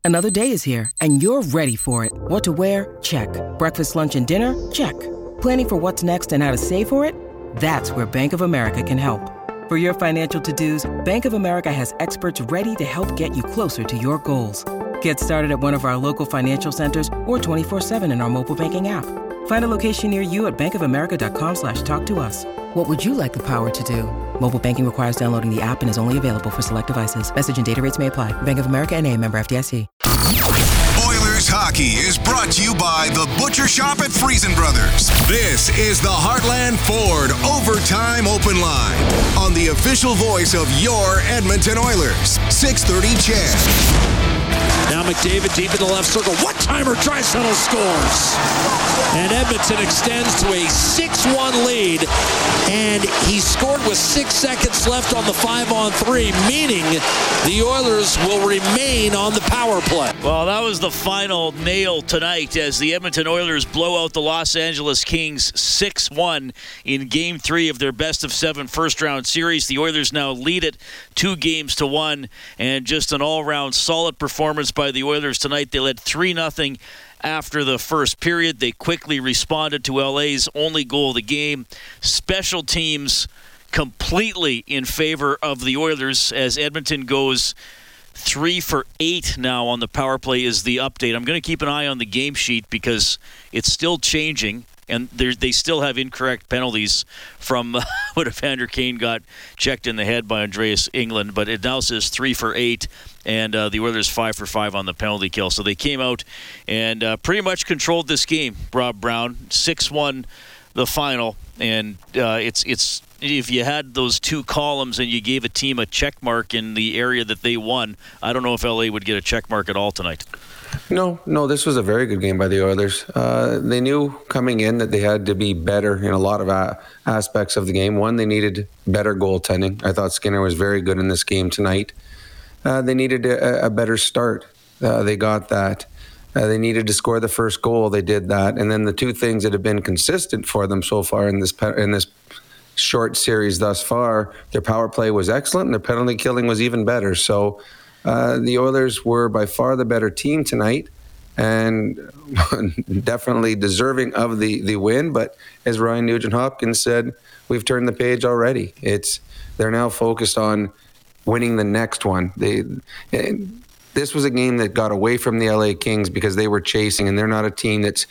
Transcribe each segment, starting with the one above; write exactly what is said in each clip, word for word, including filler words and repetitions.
Another day is here, and you're ready for it. What to wear? Check. Breakfast, lunch, and dinner? Check. Planning for what's next and how to save for it? That's where Bank of America can help. For your financial to-dos, Bank of America has experts ready to help get you closer to your goals. Get started at one of our local financial centers or twenty-four seven in our mobile banking app. Find a location near you at bankofamerica.com slash talk to us. What would you like the power to do? Mobile banking requires downloading the app and is only available for select devices. Message and data rates may apply. Bank of America N A, member F D I C. Oilers hockey is brought to you by the Butcher Shop at Friesen Brothers. This is the Heartland Ford Overtime Open Line on the official voice of your Edmonton Oilers. six thirty C H E D. Now McDavid deep in the left circle. One-timer, Draisaitl scores. And Edmonton extends to a six one lead. And he scored with six seconds left on the five-on-three, meaning the Oilers will remain on the power play. Well, that was the final nail tonight as the Edmonton Oilers blow out the Los Angeles Kings six one in Game three of their best-of-seven first-round series. The Oilers now lead it two games to one, and just an all-round solid performance by the Oilers tonight. They led three nothing after the first period. They quickly responded to L A's only goal of the game. Special teams completely in favor of the Oilers as Edmonton goes three for eight now on the power play is the update. I'm going to keep an eye on the game sheet because it's still changing. And they still have incorrect penalties from uh, when Evander Kane got checked in the head by Andreas Englund. But it now says three for eight, and uh, the Oilers five for five on the penalty kill. So they came out and uh, pretty much controlled this game, Rob Brown. six one the final. And uh, it's it's if you had those two columns and you gave a team a check mark in the area that they won, I don't know if L A would get a check mark at all tonight. No, no, this was a very good game by the Oilers. Uh, they knew coming in that they had to be better in a lot of a- aspects of the game. One, they needed better goaltending. I thought Skinner was very good in this game tonight. Uh, they needed a, a better start. Uh, they got that. Uh, they needed to score the first goal. They did that. And then the two things that have been consistent for them so far in this pe- in this short series thus far, their power play was excellent and their penalty killing was even better. So Uh, the Oilers were by far the better team tonight and definitely deserving of the, the win. But as Ryan Nugent-Hopkins said, we've turned the page already. It's they're now focused on winning the next one. They This was a game that got away from the L A Kings because they were chasing, and they're not a team that's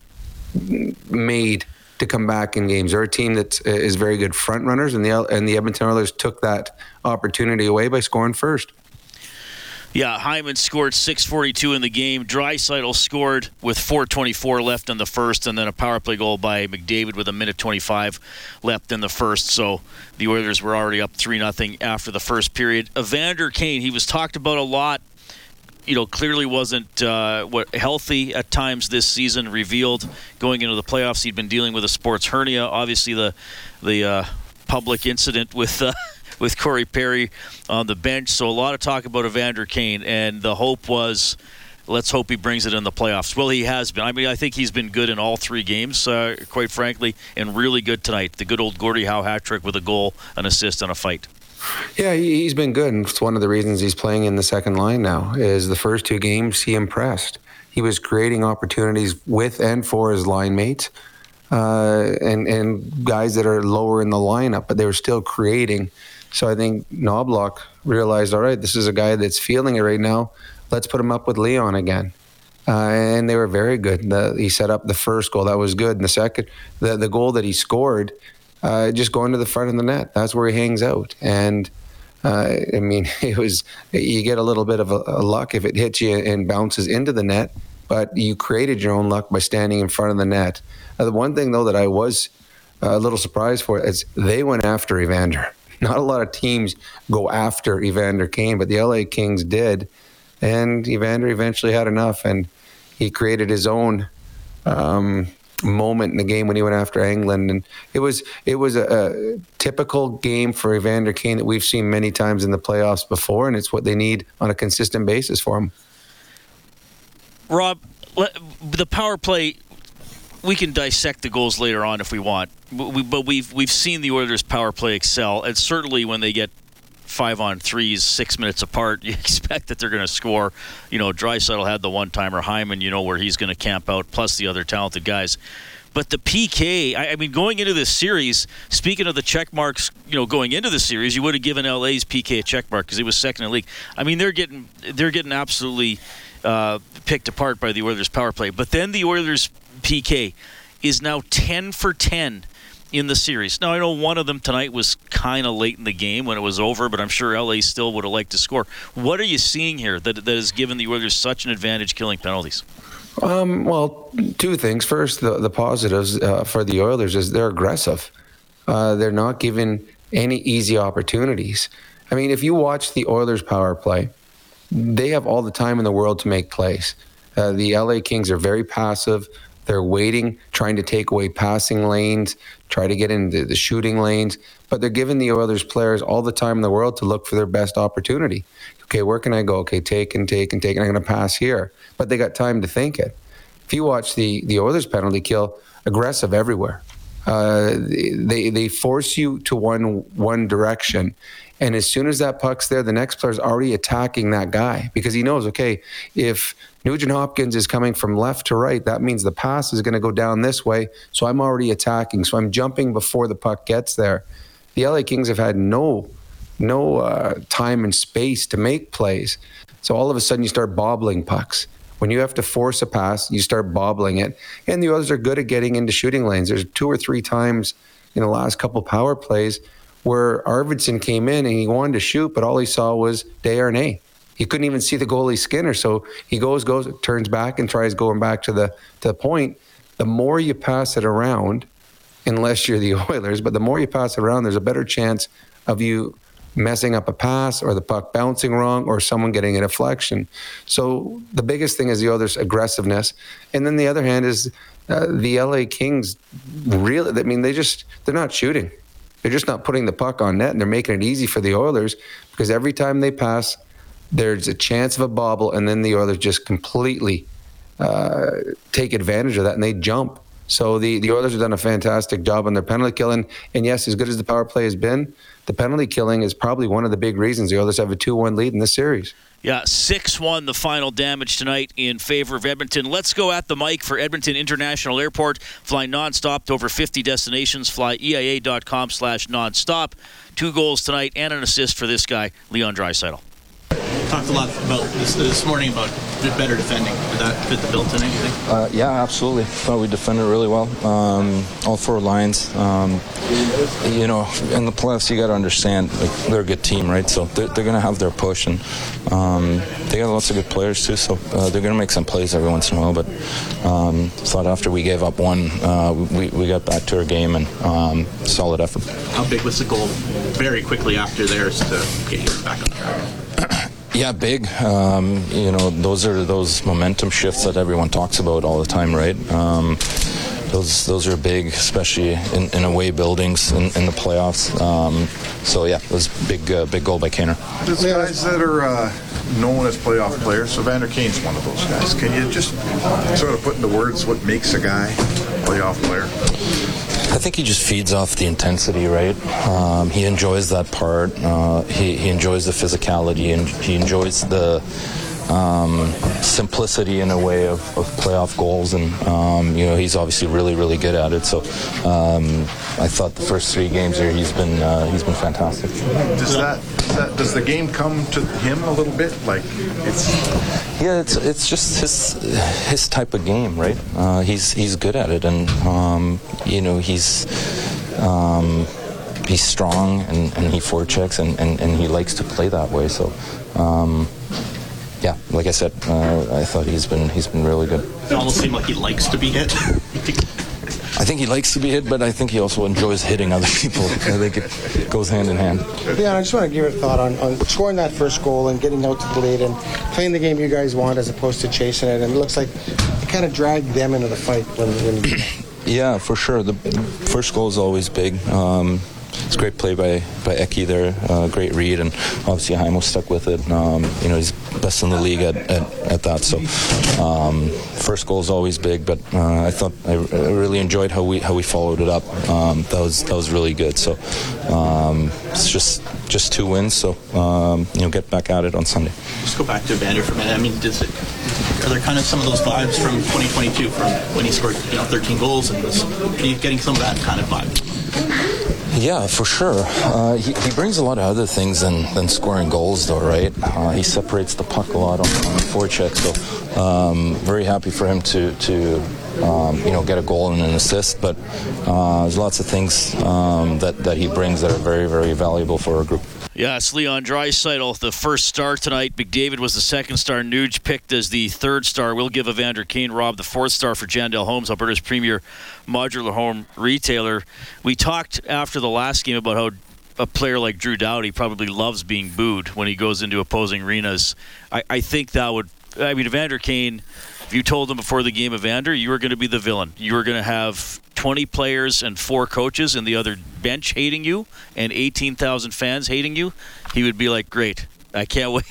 made to come back in games. They're a team that is very good front runners, and the, and the Edmonton Oilers took that opportunity away by scoring first. Yeah, Hyman scored six forty-two in the game. Draisaitl scored with four twenty-four left in the first, and then a power play goal by McDavid with a minute twenty-five left in the first. So the Oilers were already up three nothing after the first period. Evander Kane, he was talked about a lot. You know, clearly wasn't uh, what healthy at times this season. Revealed going into the playoffs, he'd been dealing with a sports hernia. Obviously, the the uh, public incident with. Uh, with Corey Perry on the bench. So a lot of talk about Evander Kane, and the hope was, let's hope he brings it in the playoffs. Well, he has been. I mean, I think he's been good in all three games, uh, quite frankly, and really good tonight. The good old Gordie Howe hat trick with a goal, an assist, and a fight. Yeah, he's been good, and it's one of the reasons he's playing in the second line now, is the first two games he impressed. He was creating opportunities with and for his line mates, uh, and, and guys that are lower in the lineup, but they were still creating. So I think Knobloch realized, all right, this is a guy that's feeling it right now. Let's put him up with Leon again. Uh, and they were very good. The, he set up the first goal. That was good. And the second, the, the goal that he scored, uh, just going to the front of the net. That's where he hangs out. And, uh, I mean, it was you get a little bit of a, a luck if it hits you and bounces into the net, but you created your own luck by standing in front of the net. Uh, the one thing, though, that I was a little surprised for is they went after Evander. Not a lot of teams go after Evander Kane, but the L A Kings did. And Evander eventually had enough, and he created his own um, moment in the game when he went after Englund. And it was it was a, a typical game for Evander Kane that we've seen many times in the playoffs before, and it's what they need on a consistent basis for him. Rob, the power play, we can dissect the goals later on if we want. We, but we've we've seen the Oilers' power play excel, and certainly when they get five on threes, six minutes apart. You expect that they're going to score. You know, Draisaitl had the one-timer. Hyman, you know where he's going to camp out, plus the other talented guys. But the P K, I, I mean, going into this series, speaking of the check marks, you know, going into the series, you would have given L A's P K a check mark because it was second in the league. I mean, they're getting they're getting absolutely uh, picked apart by the Oilers' power play. But then the Oilers' P K is now ten for ten in the series. Now, I know one of them tonight was kind of late in the game when it was over, but I'm sure L A still would have liked to score. What are you seeing here that, that has given the Oilers such an advantage killing penalties? Um, well, two things. First, the, the positives uh, for the Oilers is they're aggressive. Uh, they're not given any easy opportunities. I mean, if you watch the Oilers power play, they have all the time in the world to make plays. Uh, the L A Kings are very passive. They're waiting, trying to take away passing lanes, try to get into the shooting lanes, but they're giving the Oilers players all the time in the world to look for their best opportunity. Okay, where can I go? Okay, take and take and take, and I'm going to pass here. But they got time to think it. If you watch the, the Oilers penalty kill, aggressive everywhere. Uh, they they force you to one one direction, and as soon as that puck's there, the next player's already attacking that guy because he knows, okay, if Nugent Hopkins is coming from left to right, that means the pass is going to go down this way, so I'm already attacking. So I'm jumping before the puck gets there. The L A Kings have had no no uh, time and space to make plays. So all of a sudden you start bobbling pucks. When you have to force a pass, you start bobbling it. And the Oilers are good at getting into shooting lanes. There's two or three times in the last couple power plays where Arvidsson came in and he wanted to shoot, but all he saw was Desharnais. He couldn't even see the goalie's skinner. So he goes, goes, turns back and tries going back to the, to the point. The more you pass it around, unless you're the Oilers, but the more you pass it around, there's a better chance of you messing up a pass or the puck bouncing wrong or someone getting a deflection. So the biggest thing is the Oilers' aggressiveness. And then the other hand is uh, the L A Kings really, I mean, they just, they're not shooting. They're just not putting the puck on net, and they're making it easy for the Oilers because every time they pass, there's a chance of a bobble, and then the Oilers just completely uh, take advantage of that, and they jump. So the, the Oilers have done a fantastic job on their penalty killing. And yes, as good as the power play has been, the penalty killing is probably one of the big reasons the Oilers have a two one lead in this series. Yeah, six one the final damage tonight in favor of Edmonton. Let's go at the mic for Edmonton International Airport. Fly nonstop to over fifty destinations. Fly E I A dot com slash nonstop. Two goals tonight and an assist for this guy, Leon Draisaitl. Talked a lot about this, this morning about better defending. Did that fit the bill tonight, you think? Uh, yeah, absolutely. Thought we defended really well. Um, all four lines. Um, you know, in the playoffs, you got to understand like, they're a good team, right? So they're, they're going to have their push, and um, they got lots of good players too. So uh, they're going to make some plays every once in a while. But um, thought after we gave up one, uh, we we got back to our game and um, solid effort. How big was the goal? Very quickly after theirs to get you back on track. Yeah, big. Um, you know, those are those momentum shifts that everyone talks about all the time, right? Um, those those are big, especially in, in away buildings in, in the playoffs. Um, so yeah, it was a big, uh, big goal by Kaner. There's guys that are uh, known as playoff players. So Vander Kane's one of those guys. Can you just sort of put into words what makes a guy a playoff player? I think he just feeds off the intensity, right? Um, he enjoys that part. Uh, he, he enjoys the physicality, and he enjoys the um, simplicity in a way of, of playoff goals. And um, you know, he's obviously really, really good at it. So um, I thought the first three games here, he's been uh, he's been fantastic. Does that, that does the game come to him a little bit? Like it's. Yeah, it's it's just his his type of game, right? Uh, he's he's good at it, and um, you know he's um, he's strong and, and he forechecks and, and, and he likes to play that way. So, um, yeah, like I said, uh, I thought he's been he's been really good. It almost seemed like he likes to be hit. I think he likes to be hit, but I think he also enjoys hitting other people. I think it goes hand in hand. Leon, I just want to give you a thought on, on scoring that first goal and getting out to the lead and playing the game you guys want as opposed to chasing it. And it looks like it kind of dragged them into the fight. when. when Yeah, for sure. The first goal is always big. Um, it's a great play by, by Eki there, uh, great read, and obviously Heimo stuck with it. Um, you know, he's best in the league at, at, at that. So um, first goal is always big, but uh, I thought I, I really enjoyed how we how we followed it up. Um, that was that was really good. So um, it's just just two wins. So um, you know, get back at it on Sunday. Just go back to Evander for a minute. I mean, does it? Are there kind of some of those vibes from twenty twenty-two, from when he scored, you know, thirteen goals, and was are you getting some of that kind of vibe? Yeah, for sure. Uh, he, he brings a lot of other things than, than scoring goals, though, right? Uh, he separates the puck a lot on, on the forecheck, so um, very happy for him to to um, you know, get a goal and an assist. But uh, there's lots of things um, that that he brings that are very, very valuable for our group. Yeah, it's Leon Draisaitl, the first star tonight. McDavid was the second star. Nuge picked as the third star. We'll give Evander Kane, Rob, the fourth star for Jandel Homes, Alberta's premier modular home retailer. We talked after the last game about how a player like Drew Doughty probably loves being booed when he goes into opposing arenas. I, I think that would... I mean, Evander Kane, if you told him before the game, Evander, you were going to be the villain. You were going to have twenty players and four coaches and the other bench hating you and eighteen thousand fans hating you, he would be like, great, I can't wait.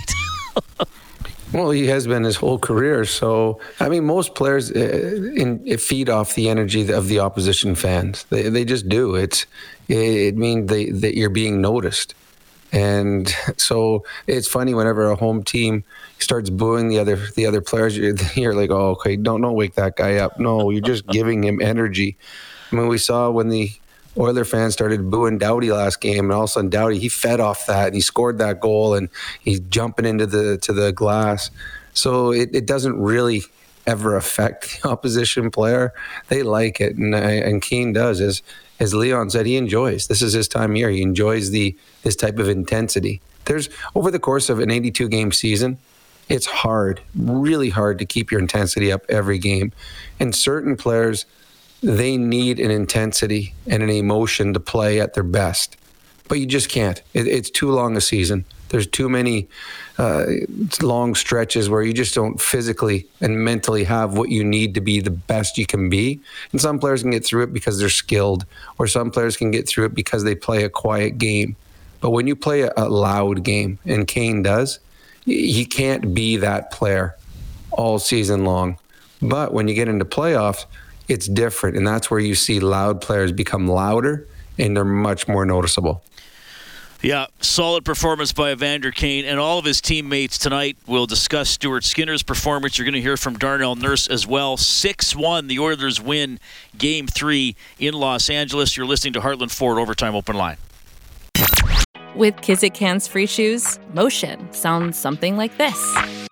Well, he has been his whole career. So, I mean, most players uh, in, feed off the energy of the opposition fans. They they just do. It's it means they, that you're being noticed. And so it's funny whenever a home team starts booing the other the other players, you're, you're like, oh, okay, don't don't wake that guy up. No, you're just giving him energy. I mean, we saw when the Oiler fans started booing Doughty last game, and all of a sudden Doughty, he fed off that and he scored that goal and he's jumping into the to the glass. So it, it doesn't really ever affect the opposition player. They like it, and and Kane does. As as Leon said, he enjoys. This is his time of year. He enjoys the this type of intensity. There's over the course of an eighty-two game season, it's hard, really hard to keep your intensity up every game. And certain players, they need an intensity and an emotion to play at their best. But you just can't. It, it's too long a season. There's too many uh, long stretches where you just don't physically and mentally have what you need to be the best you can be. And some players can get through it because they're skilled, or some players can get through it because they play a quiet game. But when you play a, a loud game, and Kane does, he can't be that player all season long. But when you get into playoffs, it's different, and that's where you see loud players become louder, and they're much more noticeable. Yeah, solid performance by Evander Kane and all of his teammates tonight. We'll discuss Stuart Skinner's performance. You're going to hear from Darnell Nurse as well. six one, the Oilers win Game three in Los Angeles. You're listening to Heartland Ford Overtime Open Line. With Kizik hands-free shoes, motion sounds something like this.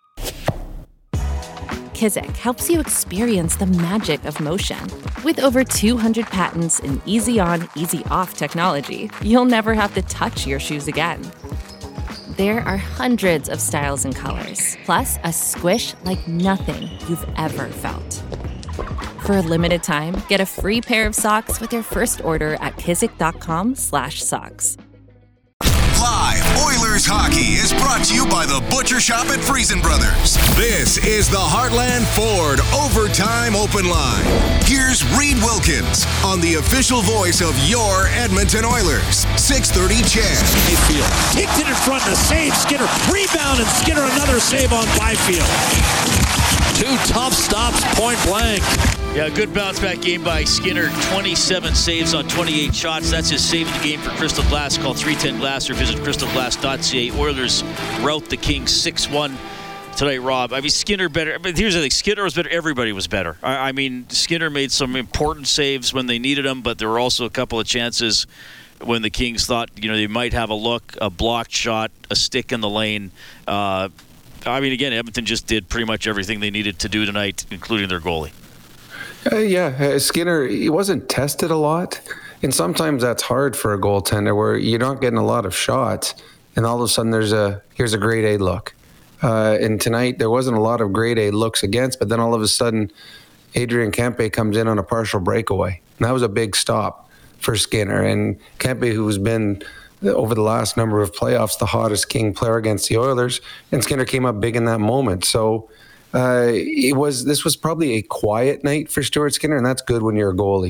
Kizik helps you experience the magic of motion. With over two hundred patents and easy-on, easy-off technology, you'll never have to touch your shoes again. There are hundreds of styles and colors, plus a squish like nothing you've ever felt. For a limited time, get a free pair of socks with your first order at kizik.com slash socks. Live Oilers hockey is brought to you by the Butcher Shop at Friesen Brothers. This is the Heartland Ford Overtime Open Line. Here's Reed Wilkins on the official voice of your Edmonton Oilers. six thirty C H E D. Byfield kicked it in front and a save. Skinner rebound and Skinner another save on Byfield. Two tough stops, point blank. Yeah, good bounce-back game by Skinner. twenty-seven saves on twenty-eight shots. That's his save of the game for Crystal Glass. Call three ten glass or visit crystal glass dot c a. Oilers rout the Kings six one tonight, Rob. I mean, Skinner better. I mean, here's the thing. Skinner was better. Everybody was better. I, I mean, Skinner made some important saves when they needed them, but there were also a couple of chances when the Kings thought, you know, they might have a look, a blocked shot, a stick in the lane. Uh, I mean, again, Edmonton just did pretty much everything they needed to do tonight, including their goalie. Uh, yeah, uh, Skinner, he wasn't tested a lot. And sometimes that's hard for a goaltender where you're not getting a lot of shots. And all of a sudden there's a, here's a grade A look. Uh, and tonight there wasn't a lot of grade A looks against, but then all of a sudden Adrian Kempe comes in on a partial breakaway. And that was a big stop for Skinner. And Kempe, who's been over the last number of playoffs the hottest King player against the Oilers, and Skinner came up big in that moment. So uh, it was this was probably a quiet night for Stuart Skinner, and that's good when you're a goalie.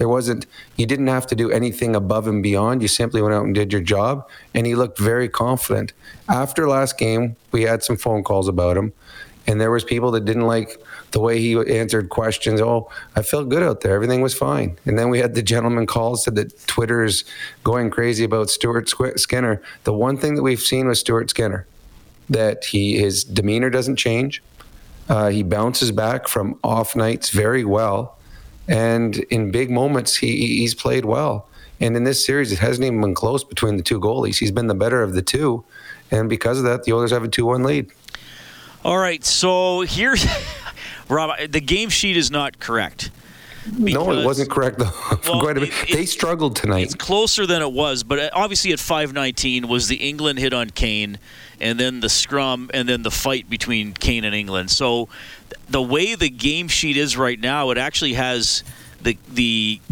There wasn't, you didn't have to do anything above and beyond. You simply went out and did your job, and he looked very confident. After last game, we had some phone calls about him, and there was people that didn't like the way he answered questions. Oh, I felt good out there. Everything was fine. And then we had the gentleman call, said that Twitter is going crazy about Stuart Skinner. The one thing that we've seen with Stuart Skinner, that he his demeanor doesn't change. Uh, he bounces back from off nights very well. And in big moments, he he's played well. And in this series, it hasn't even been close between the two goalies. He's been the better of the two. And because of that, the Oilers have a two one lead. All right, so here's... Rob, the game sheet is not correct. Because, no, it wasn't correct, though. Well, quite a bit. It, they struggled tonight. It's closer than it was, but obviously at five nineteen was the England hit on Kane, and then the scrum, and then the fight between Kane and England. So the way the game sheet is right now, it actually has the the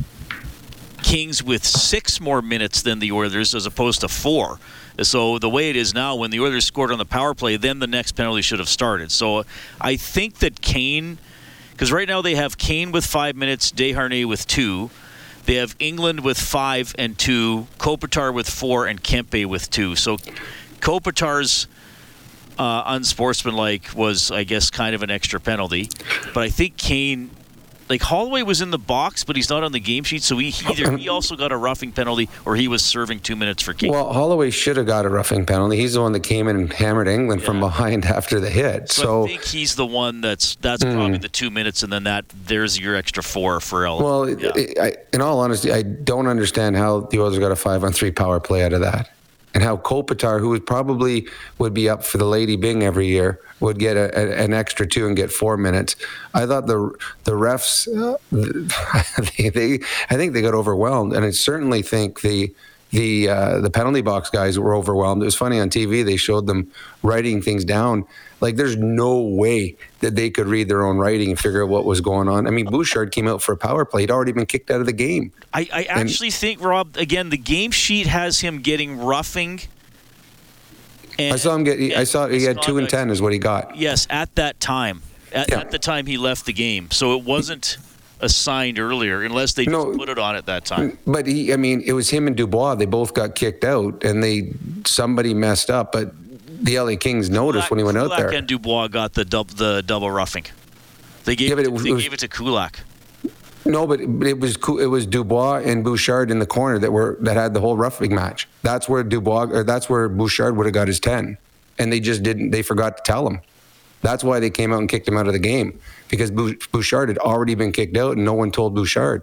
Kings with six more minutes than the Oilers as opposed to four. So the way it is now, when the Oilers scored on the power play, then the next penalty should have started. So I think that Kane, because right now they have Kane with five minutes, Desharnais with two. They have England with five and two, Kopitar with four, and Kempe with two. So Kopitar's uh, unsportsmanlike was, I guess, kind of an extra penalty. But I think Kane... Like, Holloway was in the box, but he's not on the game sheet, so he either he also got a roughing penalty or he was serving two minutes for Kane. Well, Holloway should have got a roughing penalty. He's the one that came in and hammered England yeah. from behind after the hit. So, so I think he's the one that's that's mm. probably the two minutes, and then that there's your extra four for Ellis. Well, yeah. it, I, in all honesty, I don't understand how the Oilers got a five-on-three power play out of that. And how Kopitar, who would probably would be up for the Lady Byng every year, would get a, a, an extra two and get four minutes. I thought the the refs, uh, they, they, I think they got overwhelmed, and I certainly think the the uh, the penalty box guys were overwhelmed. It was funny on T V; they showed them writing things down. Like, there's no way that they could read their own writing and figure out what was going on. I mean, Bouchard came out for a power play. He'd already been kicked out of the game. I, I actually and, think, Rob, again, the game sheet has him getting roughing. And, I saw him get. I saw he had two and ten is what he got. Yes, at that time, at, yeah. at the time he left the game. So it wasn't assigned earlier, unless they just no, put it on at that time. But he, I mean, it was him and Dubois. They both got kicked out, and they somebody messed up, but. The L A Kings noticed Kulak, when he went Kulak out there. And Dubois got the, dub, the double roughing. They gave, yeah, it, it, they it was, gave it to Kulak. No, but it, it was it was Dubois and Bouchard in the corner that were that had the whole roughing match. That's where Dubois or that's where Bouchard would have got his ten, and they just didn't. They forgot to tell him. That's why they came out and kicked him out of the game, because Bouchard had already been kicked out, and no one told Bouchard.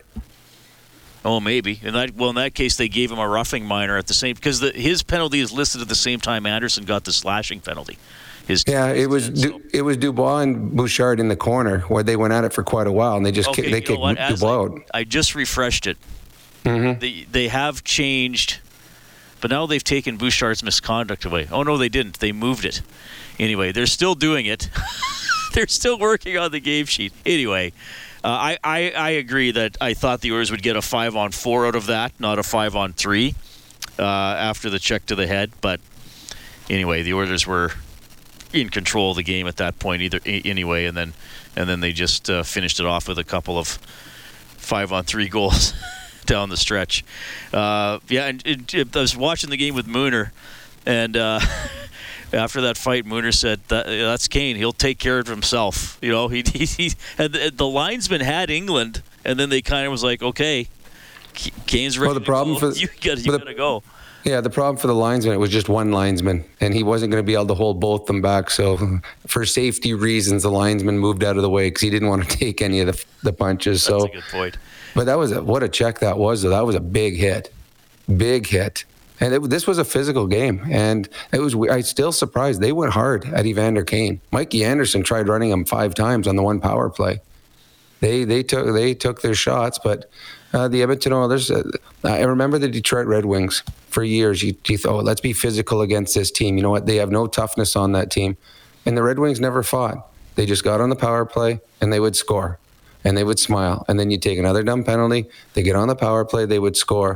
Oh, maybe. In that, well, in that case, they gave him a roughing minor at the same, because the, his penalty is listed at the same time Anderson got the slashing penalty. His yeah, it was Du, so. it was Dubois and Bouchard in the corner where they went at it for quite a while, and they just okay, kicked, they kicked Dubois I, out. I just refreshed it. Mm-hmm. They they have changed, but now they've taken Bouchard's misconduct away. Oh no, they didn't. They moved it. Anyway, they're still doing it. They're still working on the game sheet. Anyway. Uh, I, I, I agree that I thought the Oilers would get a five on four out of that, not a five on three uh, after the check to the head. But anyway, the Oilers were in control of the game at that point either anyway, and then and then they just uh, finished it off with a couple of five on three goals down the stretch. Uh, yeah, and it, it, I was watching the game with Mooner, and uh, after that fight, Mooner said, that, that's Kane. He'll take care of himself. You know, he, he, he and the, the linesman had England, and then they kind of was like, okay, Kane's ready well, the to problem go. For, you got to go. Yeah, the problem for the linesman, it was just one linesman, and he wasn't going to be able to hold both of them back. So for safety reasons, the linesman moved out of the way because he didn't want to take any of the, the punches. That's so, a good point. But that was a, what a check that was, though. That was a big hit. Big hit. And it, this was a physical game, and it was. I still surprised they went hard at Evander Kane. Mikey Anderson tried running him five times on the one power play. They they took they took their shots, but uh, the Edmonton Oilers. Uh, I remember the Detroit Red Wings for years. You, you thought, oh, let's be physical against this team. You know what? They have no toughness on that team, and the Red Wings never fought. They just got on the power play and they would score, and they would smile, and then you take another dumb penalty. They get on the power play, they would score.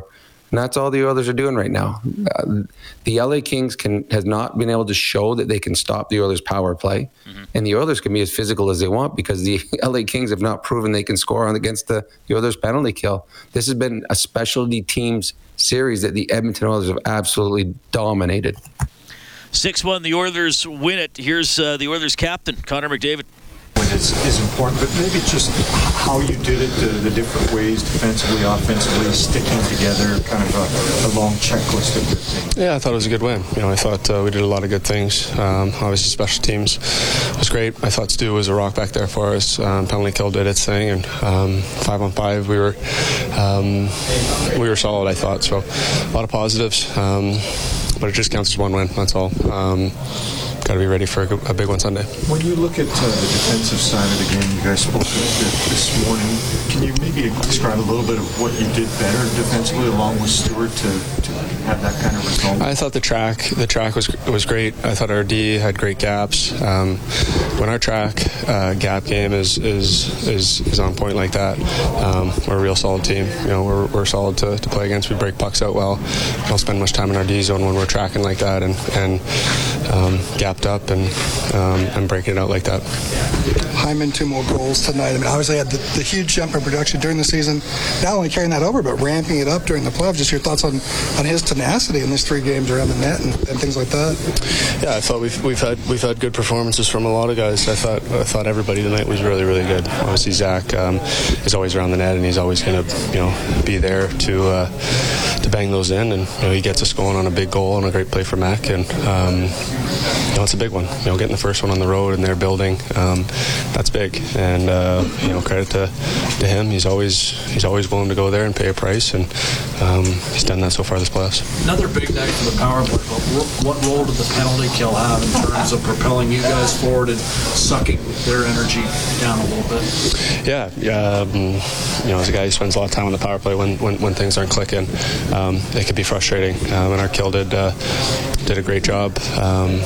And that's all the Oilers are doing right now. Uh, the L A Kings can has not been able to show that they can stop the Oilers' power play. Mm-hmm. And the Oilers can be as physical as they want because the L A Kings have not proven they can score on against the, the Oilers' penalty kill. This has been a specialty teams series that the Edmonton Oilers have absolutely dominated. six one, the Oilers win it. Here's uh, the Oilers captain, Connor McDavid. Is, is important, but maybe just how you did it, the, the different ways, defensively, offensively, sticking together, kind of a, a long checklist of good things. Yeah, I thought it was a good win. You know, I thought uh, we did a lot of good things. Um, obviously, special teams was great. I thought Stu was a rock back there for us. Um, penalty kill did its thing, and um, five on five, we were um, we were solid. I thought so. A lot of positives, um, but it just counts as one win. That's all. Um, Got to be ready for a, a big one Sunday. When you look at uh, the defensive side of the game, you guys spoke to it this morning. Can you maybe describe a little bit of what you did better defensively, along with Stewart, to, to have that kind of result? I thought the track, the track was was great. I thought our D had great gaps. Um, when our track uh, gap game is is is is on point like that, um, we're a real solid team. You know, we're we're solid to, to play against. We break pucks out well. We don't spend much time in our D zone when we're tracking like that and and um, gap up and um, and breaking it out like that. Hyman, two more goals tonight. I mean, obviously had the, the huge jump in production during the season. Not only carrying that over, but ramping it up during the playoffs. Just your thoughts on, on his tenacity in these three games around the net and, and things like that. Yeah, I thought we've we've had we've had good performances from a lot of guys. I thought I thought everybody tonight was really really good. Obviously Zach um, is always around the net and he's always going to you know be there to uh, to bang those in, and you know he gets us going on a big goal and a great play for Mac, and um, you know it's a big one. You know getting the first one on the road and they're building. Um, that's big, and uh, you know credit to, to him. He's always he's always willing to go there and pay a price, and um, he's done that so far this playoffs. Another big night for the power play. What role did the penalty kill have in terms of propelling you guys forward and sucking their energy down a little bit? Yeah, um, you know, as a guy who spends a lot of time on the power play, when when, when things aren't clicking, um, it can be frustrating. Um, and our kill did uh, did a great job. Um,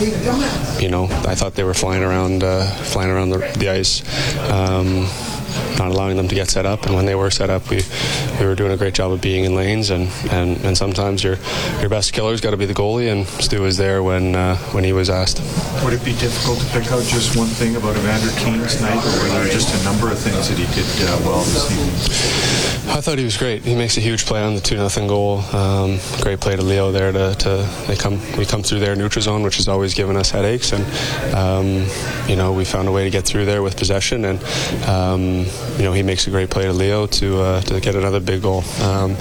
you know, I thought they were flying around, uh, flying around the, the ice, um, not allowing them to get set up. And when they were set up, we we were doing a great job of being in lanes. And, and, and sometimes your your best killer's got to be the goalie. And Stu was there when uh, when he was asked. Would it be difficult to pick out just one thing about Evander Kane's night, or were there just a number of things that he did uh, well this evening? I thought he was great. He makes a huge play on the two nothing goal. Um, great play to Leo there. To, to they come we come through their neutral zone, which has always given us headaches, and um, you know we found a way to get through there with possession, and um, you know he makes a great play to Leo to uh, to get another big goal. Um,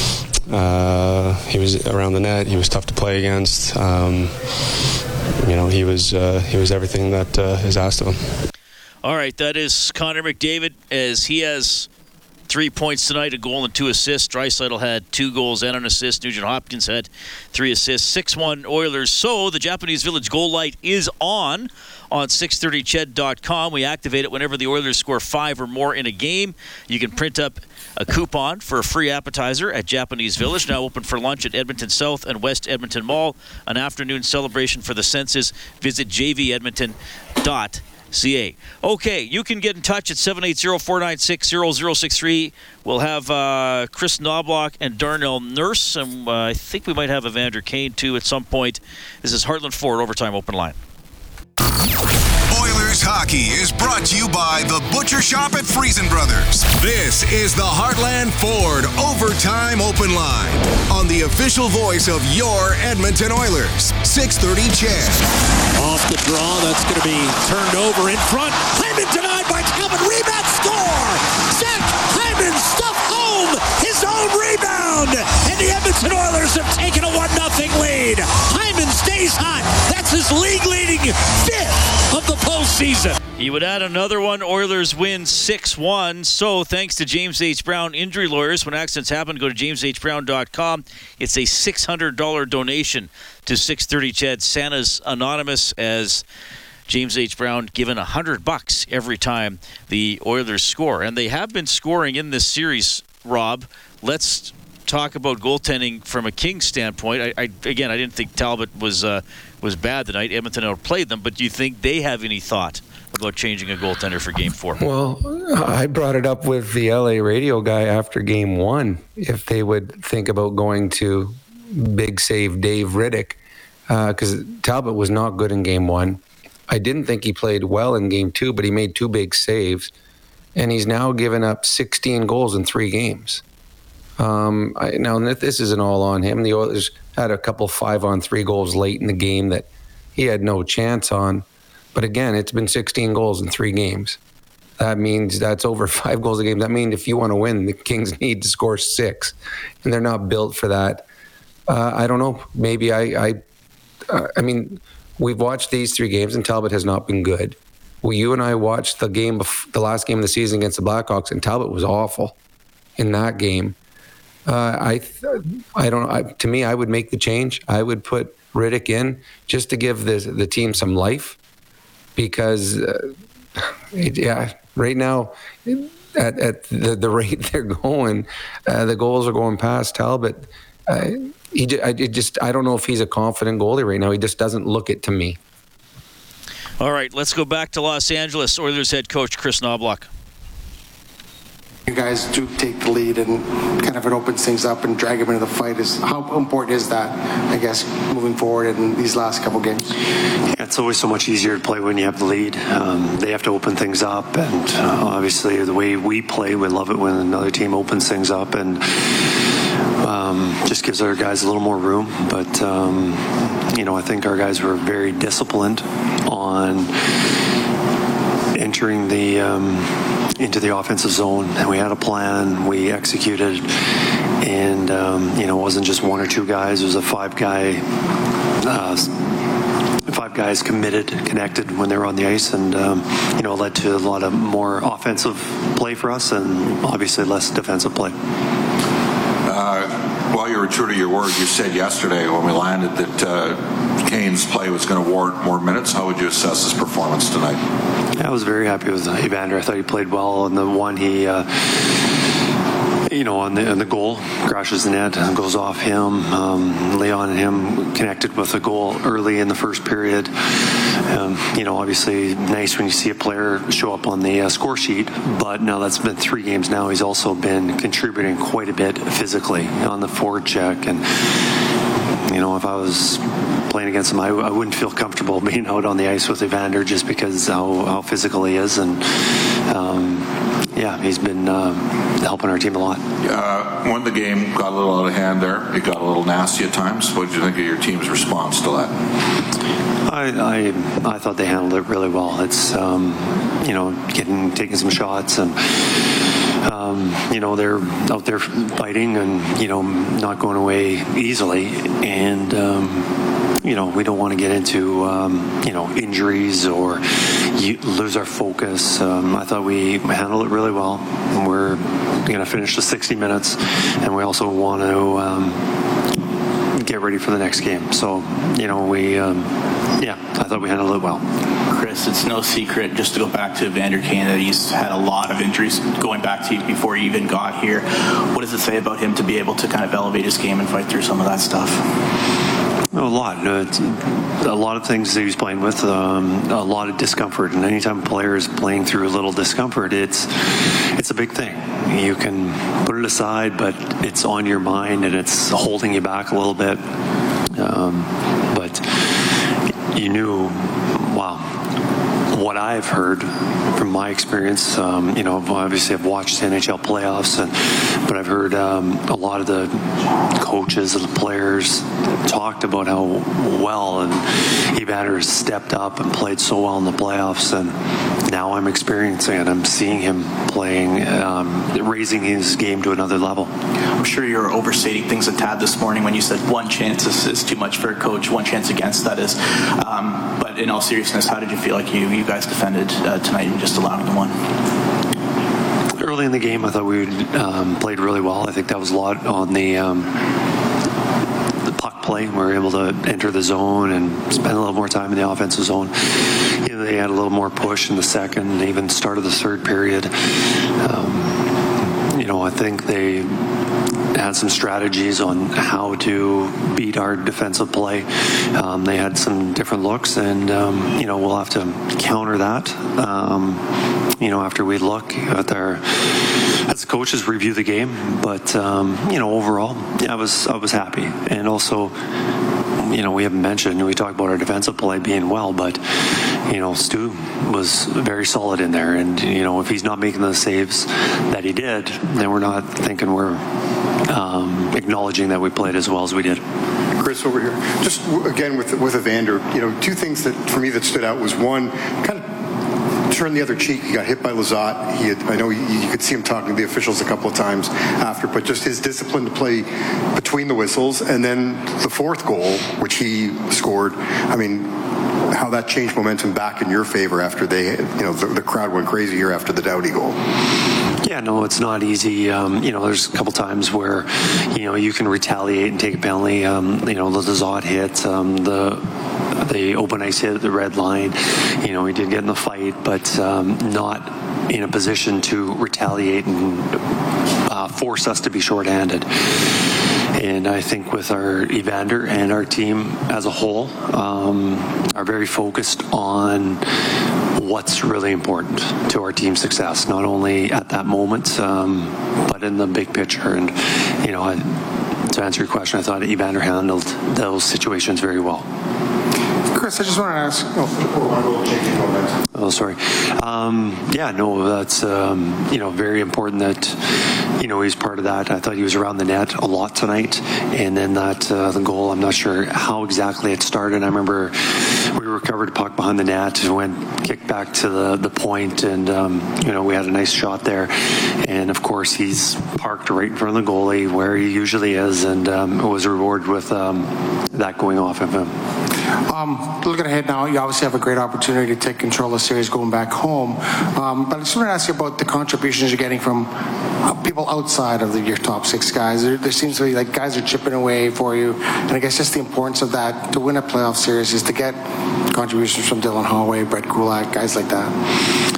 uh, he was around the net. He was tough to play against. Um, you know he was uh, he was everything that uh, is asked of him. All right, that is Connor McDavid, as he has three points tonight, a goal and two assists. Draisaitl had two goals and an assist. Nugent Hopkins had three assists. six one Oilers. So the Japanese Village goal light is on on six thirty C H E D dot com. We activate it whenever the Oilers score five or more in a game. You can print up a coupon for a free appetizer at Japanese Village, now open for lunch at Edmonton South and West Edmonton Mall. An afternoon celebration for the senses. Visit j v edmonton dot com. C A. Okay, you can get in touch at seven eight zero, four nine six, zero zero six three. We'll have uh, Chris Knobloch and Darnell Nurse, and uh, I think we might have Evander Kane too at some point. This is Heartland Ford Overtime Open Line. Oilers hockey is brought to you by the Butcher Shop at Friesen Brothers. This is the Heartland Ford Overtime Open Line on the official voice of your Edmonton Oilers. six thirty C H E D. Off the draw, that's going to be turned over in front. Hyman denied by Talbot. Rebound, score! Zach Hyman stuffed home his own rebound, and the Edmonton Oilers have taken a one nothing lead. Hyman stays hot. That's his league-leading fifth of the postseason. He would add another one. Oilers win six one. So thanks to James H. Brown Injury Lawyers. When accidents happen, go to james h brown dot com. It's a six hundred dollars donation to six thirty C H E D. Santa's Anonymous, as James H. Brown given one hundred bucks every time the Oilers score. And they have been scoring in this series, Rob. Let's talk about goaltending from a Kings standpoint. I, I again, I didn't think Talbot was uh, was bad tonight. Edmonton outplayed them, but do you think they have any thought about changing a goaltender for Game Four? Well, I brought it up with the L A radio guy after Game One. If they would think about going to big save Dave Riddick, because uh, Talbot was not good in Game One. I didn't think he played well in Game Two, but he made two big saves, and he's now given up sixteen goals in three games. Um, I, now, this isn't all on him. The Oilers had a couple five-on-three goals late in the game that he had no chance on. But again, it's been sixteen goals in three games. That means that's over five goals a game. That means if you want to win, the Kings need to score six, and they're not built for that. Uh, I don't know. Maybe I, I, uh, I mean, we've watched these three games, and Talbot has not been good. Well, you and I watched the game, bef- the last game of the season against the Blackhawks, and Talbot was awful in that game. Uh, I, th- I don't. I, to me, I would make the change. I would put Riddick in just to give the the team some life. Because, uh, it, yeah, right now, at, at the, the rate they're going, uh, the goals are going past Talbot. Uh, he, I it just, I don't know if he's a confident goalie right now. He just doesn't look it to me. All right, let's go back to Los Angeles. Oilers head coach Chris Knoblauch. You guys do take the lead and kind of it opens things up and drag them into the fight. Is how important is that, I guess, moving forward in these last couple games? Yeah, it's always so much easier to play when you have the lead. Um, they have to open things up, and uh, obviously the way we play, we love it when another team opens things up and um, just gives our guys a little more room. But um, you know, I think our guys were very disciplined on entering the um, into the offensive zone, and we had a plan. We executed, and um, you know, it wasn't just one or two guys. It was a five-guy, uh, five guys committed, connected when they were on the ice, and um, you know, it led to a lot of more offensive play for us, and obviously less defensive play. Uh, while you were true to your word, you said yesterday when we landed that uh, Kane's play was going to warrant more minutes. How would you assess his performance tonight? Yeah, I was very happy with Evander. I thought he played well, and the one he, uh, you know, on the on the goal, crashes the net and goes off him. Um, Leon and him connected with a goal early in the first period. Um, you know, obviously nice when you see a player show up on the uh, score sheet, but now that's been three games now. He's also been contributing quite a bit physically on the forward check, and you know, if I was playing against him, I, I wouldn't feel comfortable being out on the ice with Evander just because how, how physical he is, and um, yeah, he's been uh, helping our team a lot. Uh, when the game got a little out of hand there, it got a little nasty at times. What did you think of your team's response to that? I, I I thought they handled it really well. It's um, you know, getting taking some shots, and um, you know, they're out there fighting and you know, not going away easily, and um, you know, we don't want to get into um, you know, injuries or lose our focus. Um, I thought we handled it really well, and we're going to finish the sixty minutes, and we also want to um, get ready for the next game. So you know, we. Um, Yeah, I thought we handled it well. Chris, it's no secret, just to go back to Evander Kane, that he's had a lot of injuries going back to before he even got here. What does it say about him to be able to kind of elevate his game and fight through some of that stuff? A lot. Uh, a lot of things that he's playing with, um, a lot of discomfort. And anytime a player is playing through a little discomfort, it's it's a big thing. You can put it aside, but it's on your mind and it's holding you back a little bit. Um, but you knew, wow, what I've heard from my experience, um, you know, obviously I've watched N H L playoffs, and but I've heard um, a lot of the coaches and the players talked about how well and Evander has stepped up and played so well in the playoffs, and now I'm experiencing it. I'm seeing him playing, um, raising his game to another level. I'm sure you're overstating things a tad this morning when you said one chance is, is too much for a coach, one chance against that is. Um, but in all seriousness, how did you feel like you, you guys defended uh, tonight and just allowing the one? Early in the game, I thought we um, played really well. I think that was a lot on the um, the puck play. We were able to enter the zone and spend a little more time in the offensive zone. You know, they had a little more push in the second, even start of the third period. Um, you know, I think they had some strategies on how to beat our defensive play. Um, they had some different looks, and um, you know, we'll have to counter that. Um, you know, after we look at their, as the coaches review the game, but um, you know, overall, yeah, I was I was happy, and also, you know, we haven't mentioned, we talked about our defensive play being well, but, you know, Stu was very solid in there. And, you know, if he's not making the saves that he did, then we're not thinking we're um, acknowledging that we played as well as we did. Chris, over here. Just, again, with, with Evander, you know, two things that, for me, that stood out was, one, kind of turn the other cheek. He got hit by Lizotte. He had, I know you, you could see him talking to the officials a couple of times after, but just his discipline to play between the whistles, and then the fourth goal, which he scored. I mean, how that changed momentum back in your favor after they, you know, the, the crowd went crazy here after the Doughty goal. Yeah, no, it's not easy. Um, you know, there's a couple times where, you know, you can retaliate and take a penalty. Um, you know, the Lizotte hit, um, the the open ice hit at the red line. You know, he did get in the fight, but um, not in a position to retaliate and uh, force us to be shorthanded. And I think with our Evander and our team as a whole um, are very focused on what's really important to our team's success, not only at that moment, um, but in the big picture. And, you know, I, to answer your question, I thought Evander handled those situations very well. Chris, I just want to ask. Oh, oh sorry. Um, yeah, no, that's um, you know, very important that, you know, he's part of that. I thought he was around the net a lot tonight, and then that uh, the goal. I'm not sure how exactly it started. I remember we recovered a puck behind the net, went kicked back to the the point, and um, you know, we had a nice shot there. And of course, he's parked right in front of the goalie where he usually is, and um, was rewarded with um, that going off of him. Um, looking ahead now, you obviously have a great opportunity to take control of the series going back home. Um, but I just want to ask you about the contributions you're getting from uh, people outside of the, your top six guys. There, there seems to be like guys are chipping away for you. And I guess just the importance of that to win a playoff series is to get contributions from Dylan Holloway, Brett Kulak, guys like that.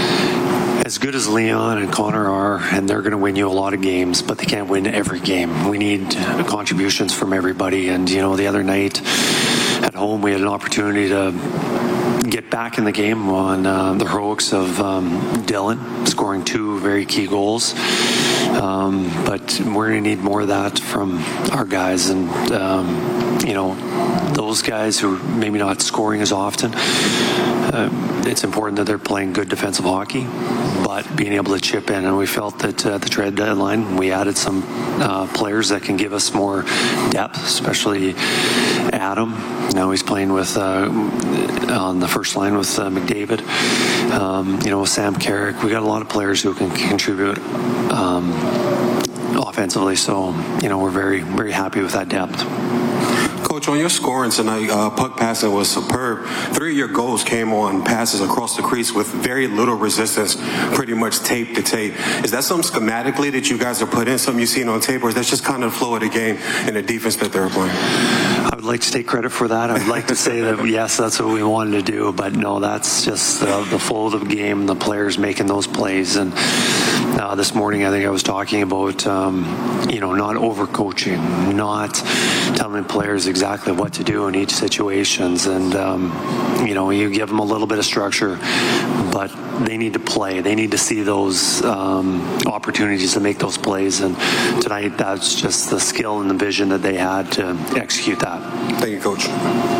As good as Leon and Connor are, and they're going to win you a lot of games, but they can't win every game. We need contributions from everybody. And, you know, the other night at home, we had an opportunity to get back in the game on uh, the heroics of um, Dylan, scoring two very key goals. Um, but we're going to need more of that from our guys. And, um, you know, those guys who are maybe not scoring as often, uh, it's important that they're playing good defensive hockey, but being able to chip in. And we felt that uh, at the trade deadline, we added some uh, players that can give us more depth, especially Adam. Now he's playing with uh, on the first line with uh, McDavid. Um, you know, Sam Carrick. We got a lot of players who can contribute um, offensively. So, you know, we're very, very happy with that depth. Coach, on your scoring tonight, uh, puck passing was superb. Three of your goals came on passes across the crease with very little resistance, pretty much tape to tape. Is that something schematically that you guys have put in, something you've seen on tape, or is that just kind of the flow of the game and the defense that they're playing? I would like to take credit for that. I'd like to say that, yes, that's what we wanted to do, but no, that's just uh, the flow of the game, the players making those plays. And uh, this morning, I think I was talking about, um, you know, not overcoaching, not telling players exactly what to do in each situations. And, um, you know, you give them a little bit of structure, but they need to play. They need to see those um, opportunities to make those plays. And tonight, that's just the skill and the vision that they had to execute that. Thank you, Coach.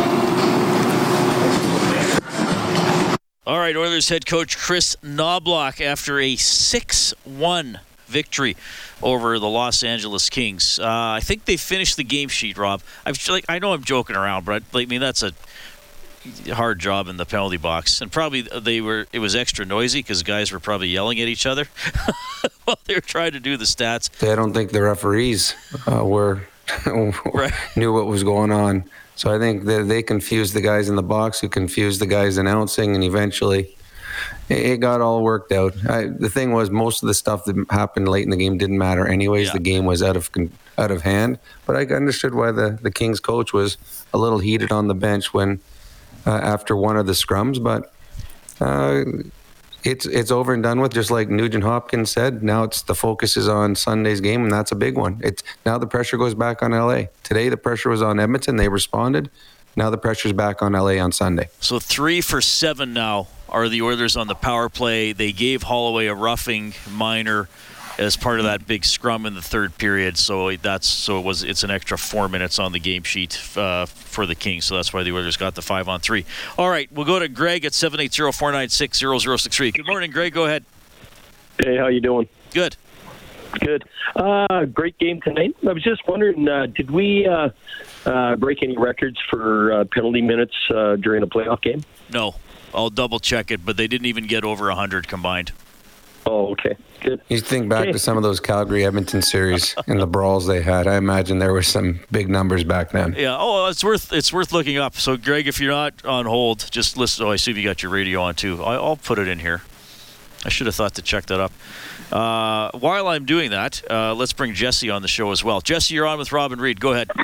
All right, Oilers head coach Chris Knoblauch after a six one victory over the Los Angeles Kings. Uh, I think they finished the game sheet, Rob. I've, like, I know I'm joking around, but I, I mean, that's a hard job in the penalty box. And probably they were. It was extra noisy because guys were probably yelling at each other while they were trying to do the stats. I don't think the referees uh, were right. knew what was going on. So I think that they confused the guys in the box who confused the guys announcing, and eventually it got all worked out. I, the thing was, most of the stuff that happened late in the game didn't matter anyways. Yeah. The game was out of out of hand. But I understood why the, the Kings coach was a little heated on the bench when uh, after one of the scrums. But uh, it's it's over and done with, just like Nugent Hopkins said. Now it's the focus is on Sunday's game, and that's a big one. It's now the pressure goes back on L A. Today the pressure was on Edmonton. They responded. Now the pressure's back on L A on Sunday. So three for seven now are the Oilers on the power play. They gave Holloway a roughing minor as part of that big scrum in the third period. So that's so it was it's an extra four minutes on the game sheet uh, for the Kings. So that's why the Oilers got the five on three. All right, we'll go to Greg at seven eight zero, four nine six, zero zero six three. Good morning, Greg. Go ahead. Hey, how you doing? Good. Good. Uh, great game tonight. I was just wondering, uh, did we uh, uh, break any records for uh, penalty minutes uh, during a playoff game? No. I'll double check it, but they didn't even get over one hundred combined. Oh, okay. Good. You think back okay. to some of those Calgary-Edmonton series and the brawls they had. I imagine there were some big numbers back then. Yeah. Oh, it's worth it's worth looking up. So, Greg, if you're not on hold, just listen. Oh, I see you got your radio on too. I, I'll put it in here. I should have thought to check that up. Uh, while I'm doing that, uh, let's bring Jesse on the show as well. Jesse, you're on with Robin Reed. Go ahead.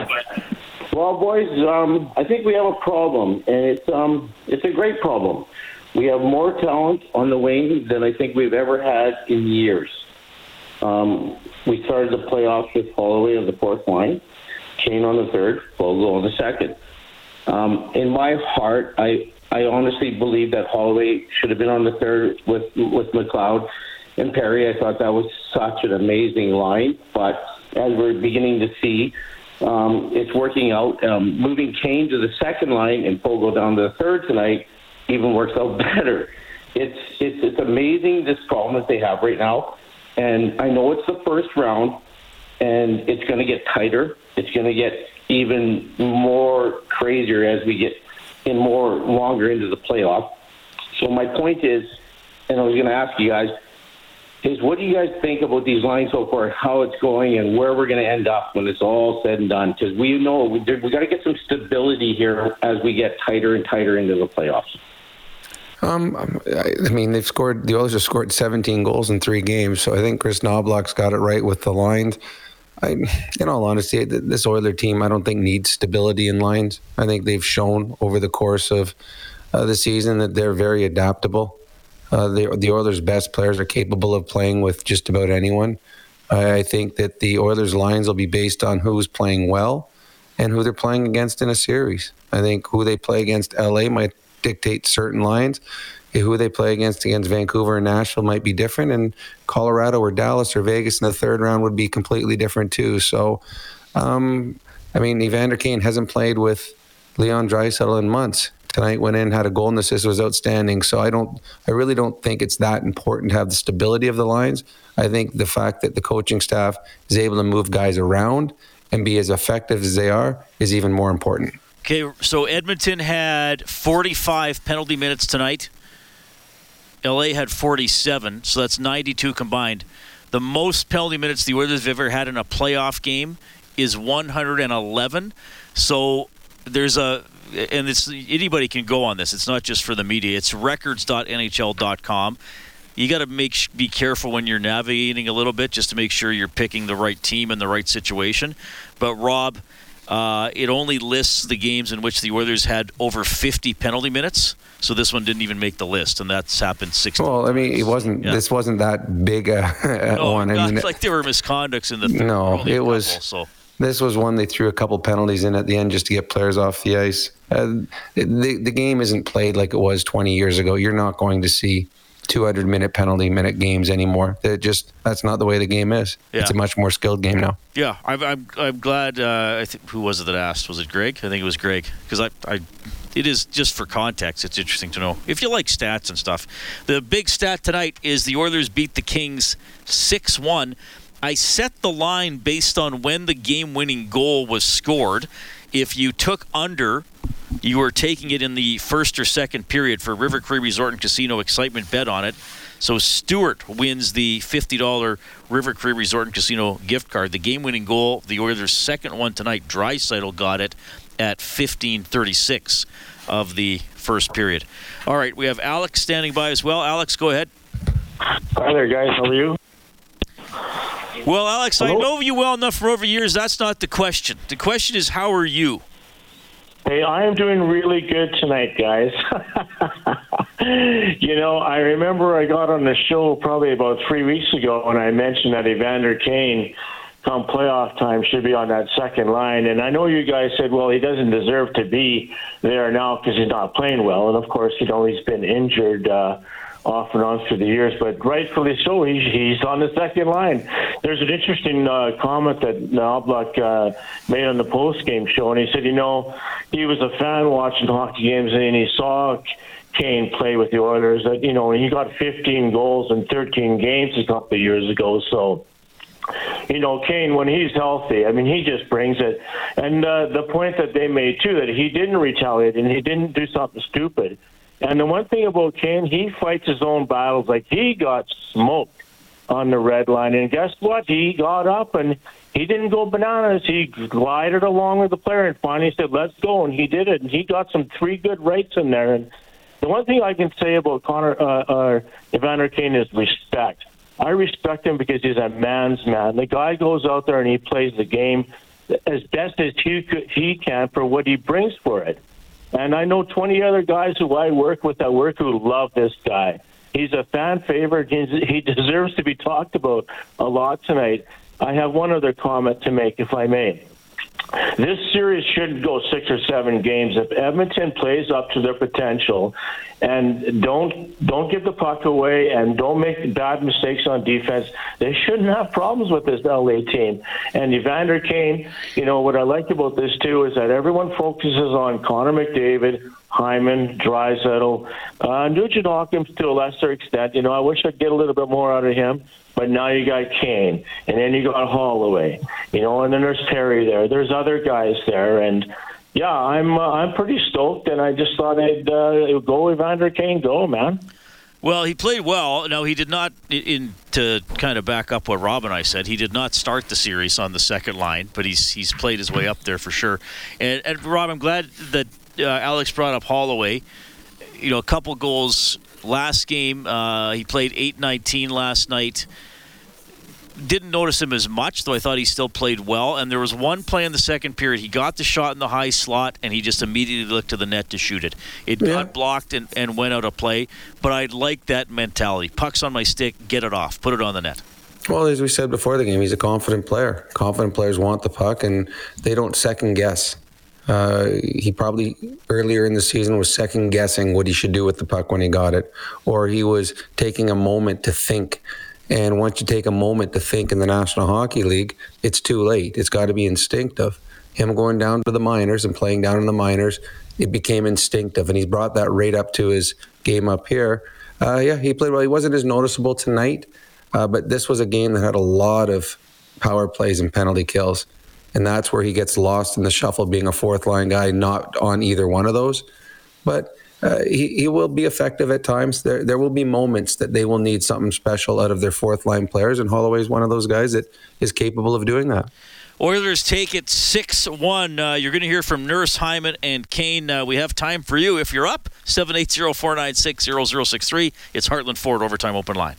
Well, boys, um, I think we have a problem, and it's um, it's a great problem. We have more talent on the wing than I think we've ever had in years. Um, we started the playoffs with Holloway on the fourth line, Kane on the third, Fogle on the second. Um, in my heart, I I honestly believe that Holloway should have been on the third with with McLeod and Perry. I thought that was such an amazing line, but as we're beginning to see, um, it's working out. Um, moving Kane to the second line and Fogle down to the third tonight even works out better. It's it's it's amazing, this problem that they have right now. And I know it's the first round, and it's going to get tighter. It's going to get even more crazier as we get in more longer into the playoff. So my point is, and I was going to ask you guys, is what do you guys think about these lines so far, how it's going, and where we're going to end up when it's all said and done? Because we know we we got to get some stability here as we get tighter and tighter into the playoffs. Um, I mean, they've scored. The Oilers have scored seventeen goals in three games, so I think Chris Knobloch's got it right with the lines. I, in all honesty, this Oiler team, I don't think needs stability in lines. I think they've shown over the course of uh, the season that they're very adaptable. Uh, the, the Oilers' best players are capable of playing with just about anyone. I, I think that the Oilers' lines will be based on who's playing well and who they're playing against in a series. I think who they play against L A might dictate certain lines. Who they play against against Vancouver and Nashville might be different, and Colorado or Dallas or Vegas in the third round would be completely different too. So, um, I mean, Evander Kane hasn't played with Leon Draisaitl in months. Tonight went in, had a goal and assist, was outstanding. So I don't, I really don't think it's that important to have the stability of the lines. I think the fact that the coaching staff is able to move guys around and be as effective as they are is even more important. Okay, so Edmonton had forty-five penalty minutes tonight. L A had forty-seven, so that's ninety-two combined. The most penalty minutes the Oilers have ever had in a playoff game is one hundred eleven. So there's a, and it's anybody can go on this. It's not just for the media. It's records dot N H L dot com. You got to make be careful when you're navigating a little bit, just to make sure you're picking the right team in the right situation. But Rob, uh, it only lists the games in which the Oilers had over fifty penalty minutes. So this one didn't even make the list, and that's happened sixty. Well, I mean, it wasn't. Yeah. This wasn't that big a, a no, one. I not mean, like there were misconducts in the. No, it couple, was. So. This was one they threw a couple penalties in at the end just to get players off the ice. Uh, the the game isn't played like it was twenty years ago. You're not going to see two hundred minute penalty minute games anymore. It just that's not the way the game is. Yeah. It's a much more skilled game now. Yeah, I'm I'm, I'm glad. Uh, I think who was it that asked? Was it Greg? I think it was Greg, because I I. It is just for context. It's interesting to know if you like stats and stuff. The big stat tonight is the Oilers beat the Kings six one. I set the line based on when the game-winning goal was scored. If you took under, you were taking it in the first or second period for River Cree Resort and Casino excitement bet on it. So Stewart wins the fifty dollars River Cree Resort and Casino gift card. The game-winning goal, the Oilers' second one tonight, Draisaitl got it at fifteen thirty-six of the first period. All right, we have Alex standing by as well. Alex, go ahead. Hi there, guys. How are you? Well, Alex, Hello? I know you well enough for over years. That's not the question. The question is, how are you? Hey, I am doing really good tonight, guys. You know, I remember I got on the show probably about three weeks ago and I mentioned that Evander Kane, come playoff time, should be on that second line. And I know you guys said, well, he doesn't deserve to be there now because he's not playing well. And, of course, you know, he's been injured uh, off and on through the years. But rightfully so, he's, he's on the second line. There's an interesting uh, comment that Knoblauch uh, made on the post-game show. And he said, you know, he was a fan watching hockey games and he saw Kane play with the Oilers. That, you know, he got fifteen goals in thirteen games a couple of years ago. So, you know, Kane, when he's healthy, I mean, he just brings it. And uh, the point that they made, too, that he didn't retaliate and he didn't do something stupid. And the one thing about Kane, he fights his own battles. Like, he got smoked on the red line. And guess what? He got up and he didn't go bananas. He glided along with the player and finally said, let's go. And he did it. And he got some three good rights in there. And the one thing I can say about Connor, uh, uh, Evander Kane is respect. I respect him because he's a man's man. The guy goes out there and he plays the game as best as he could, he can for what he brings for it. And I know twenty other guys who I work with that work who love this guy. He's a fan favorite. He's, he deserves to be talked about a lot tonight. I have one other comment to make, if I may. This series shouldn't go six or seven games. If Edmonton plays up to their potential and don't don't give the puck away and don't make bad mistakes on defense, they shouldn't have problems with this L A team. And Evander Kane, you know, what I like about this, too, is that everyone focuses on Connor McDavid, Hyman, Draisaitl, uh, Nugent Hopkins to a lesser extent. You know, I wish I'd get a little bit more out of him. But now you got Kane, and then you got Holloway, you know, and then there's Terry there. There's other guys there, and yeah, I'm uh, I'm pretty stoked, and I just thought I'd uh, go Evander Kane, go, man. Well, he played well. No, he did not, in to kind of back up what Rob and I said, he did not start the series on the second line, but he's he's played his way up there for sure. And, and Rob, I'm glad that uh, Alex brought up Holloway. You know, a couple goals last game. Uh, he played eight nineteen last night. Didn't notice him as much, though I thought he still played well. And there was one play in the second period. He got the shot in the high slot, and he just immediately looked to the net to shoot it. It yeah. got blocked and, and went out of play. But I like that mentality. Puck's on my stick, get it off, put it on the net. Well, as we said before the game, he's a confident player. Confident players want the puck, and they don't second guess. Uh, he probably earlier in the season was second guessing what he should do with the puck when he got it, or he was taking a moment to think. And once you take a moment to think in the National Hockey League, it's too late. It's got to be instinctive. Him going down to the minors and playing down in the minors, it became instinctive, and he's brought that right up to his game up here. Uh, yeah, he played well. He wasn't as noticeable tonight, uh, but this was a game that had a lot of power plays and penalty kills. And that's where he gets lost in the shuffle, being a fourth-line guy, not on either one of those. But uh, he, he will be effective at times. There there will be moments that they will need something special out of their fourth-line players, and Holloway is one of those guys that is capable of doing that. Oilers take it six one. Uh, you're going to hear from Nurse, Hyman, and Kane. Uh, we have time for you. If you're up, seven eight zero, four nine six, zero zero six three. It's Heartland Ford Overtime Open Line.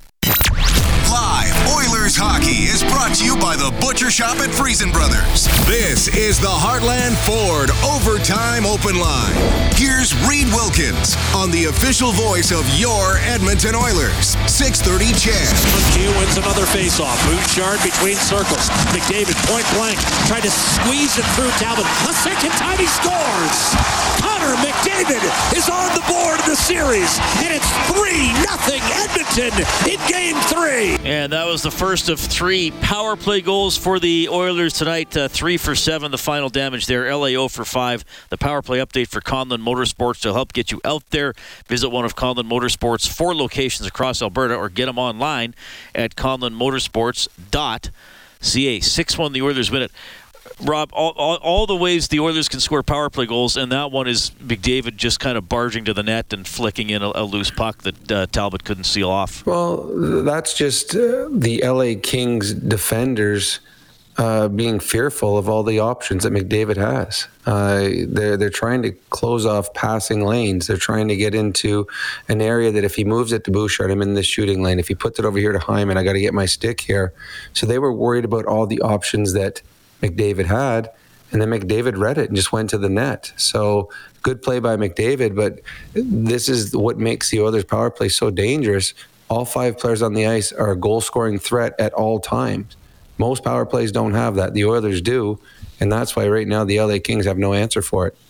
Live Oilers hockey is brought to you by the Butcher Shop at Friesen Brothers. This is the Heartland Ford Overtime Open Line. Here's Reed Wilkins on the official voice of your Edmonton Oilers. six thirty C H E D. Q wins another faceoff. Bouchard between circles. McDavid point blank. Tried to squeeze it through Talbot. A second time he scores. Connor McDavid is on the board in the series. And it's three nothing Edmonton in game three. And that was the first of three power play goals for the Oilers tonight. Uh, three for seven, the final damage there. L A zero for five. The power play update for Conlon Motorsports to help get you out there. Visit one of Conlon Motorsports' four locations across Alberta or get them online at conlon motorsports dot c a. six one the Oilers win it. Rob, all, all, all the ways the Oilers can score power play goals, and that one is McDavid just kind of barging to the net and flicking in a, a loose puck that uh, Talbot couldn't seal off. Well, that's just uh, the L A Kings defenders uh, being fearful of all the options that McDavid has. Uh, they're, they're trying to close off passing lanes. They're trying to get into an area that if he moves it to Bouchard, I'm in the shooting lane. If he puts it over here to Hyman, I got to get my stick here. So they were worried about all the options that McDavid had, and then McDavid read it and just went to the net. So good play by McDavid, but this is what makes the Oilers power play so dangerous. All five players on the ice are a goal-scoring threat at all times. Most power plays don't have that. The Oilers do, and that's why right now the L A Kings have no answer for it.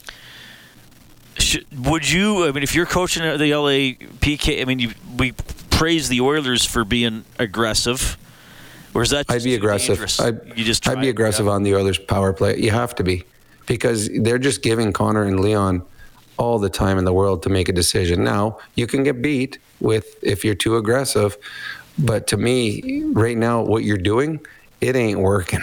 Should, would you, I mean, if you're coaching the L A P K, I mean, you, we praise the Oilers for being aggressive. Or is that just I'd be aggressive. I'd, you just I'd be aggressive on the Oilers' power play. You have to be, because they're just giving Connor and Leon all the time in the world to make a decision. Now, you can get beat with if you're too aggressive, but to me, right now, what you're doing, it ain't working.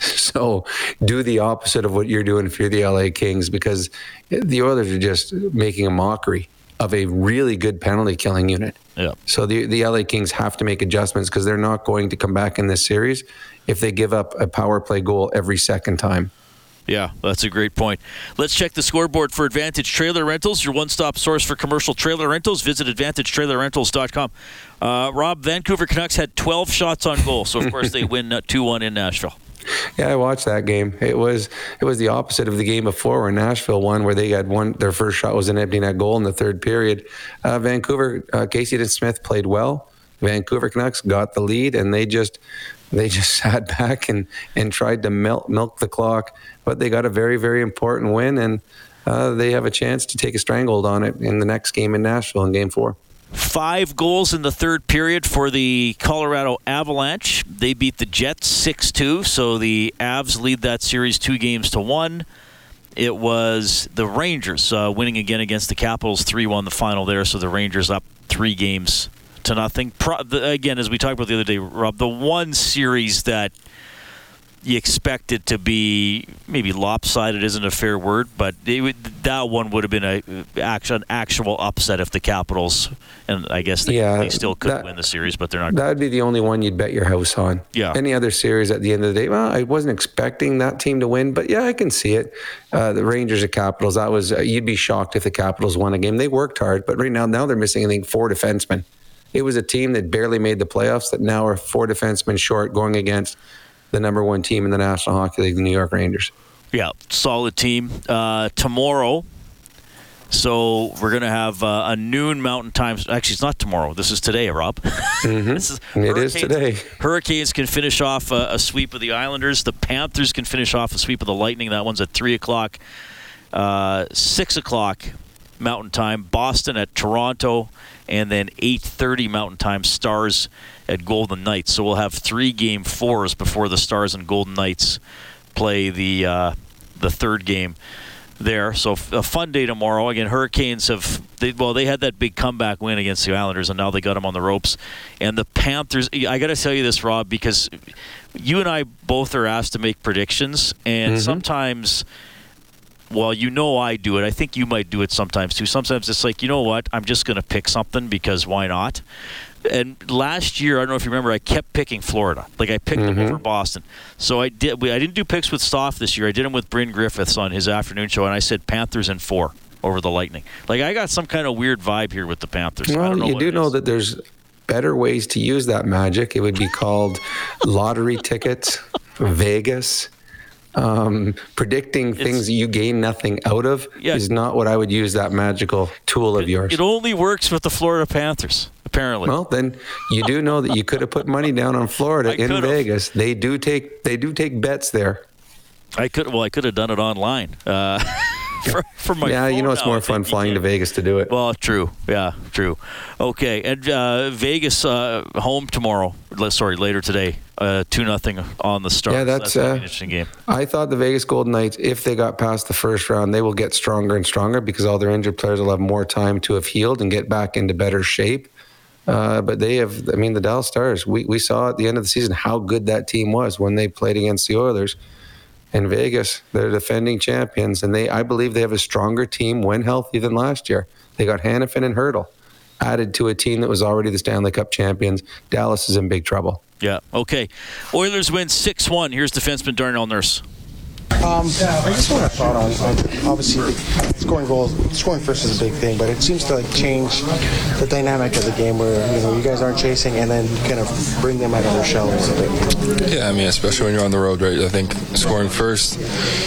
So do the opposite of what you're doing if you're the L A Kings, because the Oilers are just making a mockery of a really good penalty killing unit. Yeah. So the the L A Kings have to make adjustments, because they're not going to come back in this series if they give up a power play goal every second time. Yeah, that's a great point. Let's check the scoreboard for Advantage Trailer Rentals, your one-stop source for commercial trailer rentals. Visit advantage trailer rentals dot com. Uh, Rob, Vancouver Canucks had twelve shots on goal, so of course they win uh, two one in Nashville. Yeah, I watched that game. It was it was the opposite of the game before, where Nashville won, where they had one. Their first shot was an empty net goal in the third period. Uh, Vancouver, uh, Casey DeSmith played well. Vancouver Canucks got the lead, and they just they just sat back and, and tried to milk, milk the clock. But they got a very, very important win, and uh, they have a chance to take a stranglehold on it in the next game in Nashville in Game Four. Five goals in the third period for the Colorado Avalanche. They beat the Jets six two, so the Avs lead that series two games to one. It was the Rangers uh, winning again against the Capitals three one the final there, so the Rangers up three games to nothing. Pro- the, again, as we talked about the other day, Rob, the one series that you expect it to be maybe lopsided isn't a fair word, but it would, that one would have been a an actual upset if the Capitals, and I guess they, yeah, they still could that, win the series, but they're not. That would be the only one you'd bet your house on. Yeah. Any other series at the end of the day, well, I wasn't expecting that team to win, but yeah, I can see it. Uh, the Rangers and Capitals, that was uh, you'd be shocked if the Capitals won a game. They worked hard, but right now, now they're missing, I think, four defensemen. It was a team that barely made the playoffs that now are four defensemen short going against the number one team in the National Hockey League, the New York Rangers. Yeah, solid team. Uh, tomorrow, so we're going to have uh, a noon Mountain Time. Actually, it's not tomorrow. This is today, Rob. Mm-hmm. this is it is today. Hurricanes can finish off a, a sweep of the Islanders. The Panthers can finish off a sweep of the Lightning. That one's at three o'clock. Uh, six o'clock Mountain Time. Boston at Toronto. And then eight thirty Mountain Time, Stars at Golden Knights. So we'll have three game fours before the Stars and Golden Knights play the uh, the third game there. So a fun day tomorrow. Again, Hurricanes have, they, well, they had that big comeback win against the Islanders, and now they got them on the ropes. And the Panthers, I got to tell you this, Rob, because you and I both are asked to make predictions, and mm-hmm. sometimes... Well, you know I do it. I think you might do it sometimes, too. Sometimes it's like, you know what? I'm just going to pick something because why not? And last year, I don't know if you remember, I kept picking Florida. Like, I picked mm-hmm. them over Boston. So I did. I didn't do picks with Stoff this year. I did them with Bryn Griffiths on his afternoon show, and I said Panthers in four over the Lightning. Like, I got some kind of weird vibe here with the Panthers. Well, I don't know you do know is. that there's better ways to use that magic. It would be called lottery tickets, Vegas. Um, predicting it's, things you gain nothing out of yeah. is not what I would use that magical tool of yours. It only works with the Florida Panthers, apparently. Well, then you do know that you could have put money down on Florida I in could've. Vegas. They do take they do take bets there. I could well, I could have done it online. Uh, for, for my yeah, you know it's now, more fun flying to Vegas to do it. Well, true. Yeah, true. Okay, and uh, Vegas uh, home tomorrow. Sorry, later today. Uh, two nothing on the Stars. Yeah, that's, that's uh, an interesting game. I thought the Vegas Golden Knights, if they got past the first round, they will get stronger and stronger because all their injured players will have more time to have healed and get back into better shape. Uh, but they have, I mean, the Dallas Stars, we, we saw at the end of the season how good that team was when they played against the Oilers. In Vegas, they're defending champions, and they I believe they have a stronger team when healthy than last year. They got Hannafin and Hurdle added to a team that was already the Stanley Cup champions. Dallas is in big trouble. Yeah, okay. Oilers win six one. Here's defenseman Darnell Nurse. Um, I just want to thought on, on obviously scoring goals, scoring first is a big thing, but it seems to like change the dynamic of the game where you know you guys aren't chasing and then kind of bring them out of their shells a bit. Yeah, I mean, especially when you're on the road, right? I think scoring first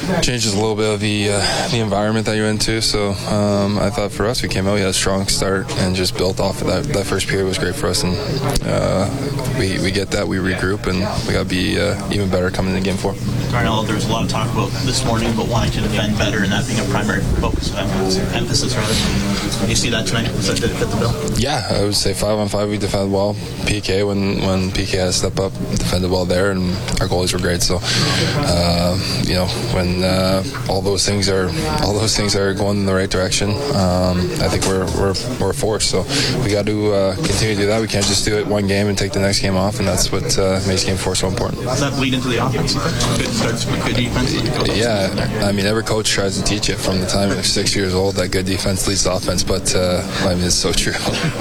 changes a little bit of the uh, the environment that you're into. So um, I thought for us, we came out, we had a strong start and just built off of that. That first period was great for us, and uh, we we get that, we regroup, and we got to be uh, even better coming into game four. Darnell, there was a lot of talk about this morning about wanting to defend better and that being a primary focus, emphasis rather. Do you see that tonight? Does that fit the bill? Yeah, I would say five on five we defended well. P K, when, when P K had to step up, defended well there, and our goalies were great. So, uh, you know, when uh, all those things are all those things are going in the right direction, um, I think we're we're we're a force. So we got to uh, continue to do that. We can't just do it one game and take the next game off, and that's what uh, makes game four so important. Does that bleed into the offense? Good starts with good defense. Yeah, I mean, every coach tries to teach it from the time you're six years old that good defense leads to offense, but uh, I mean, it's so true.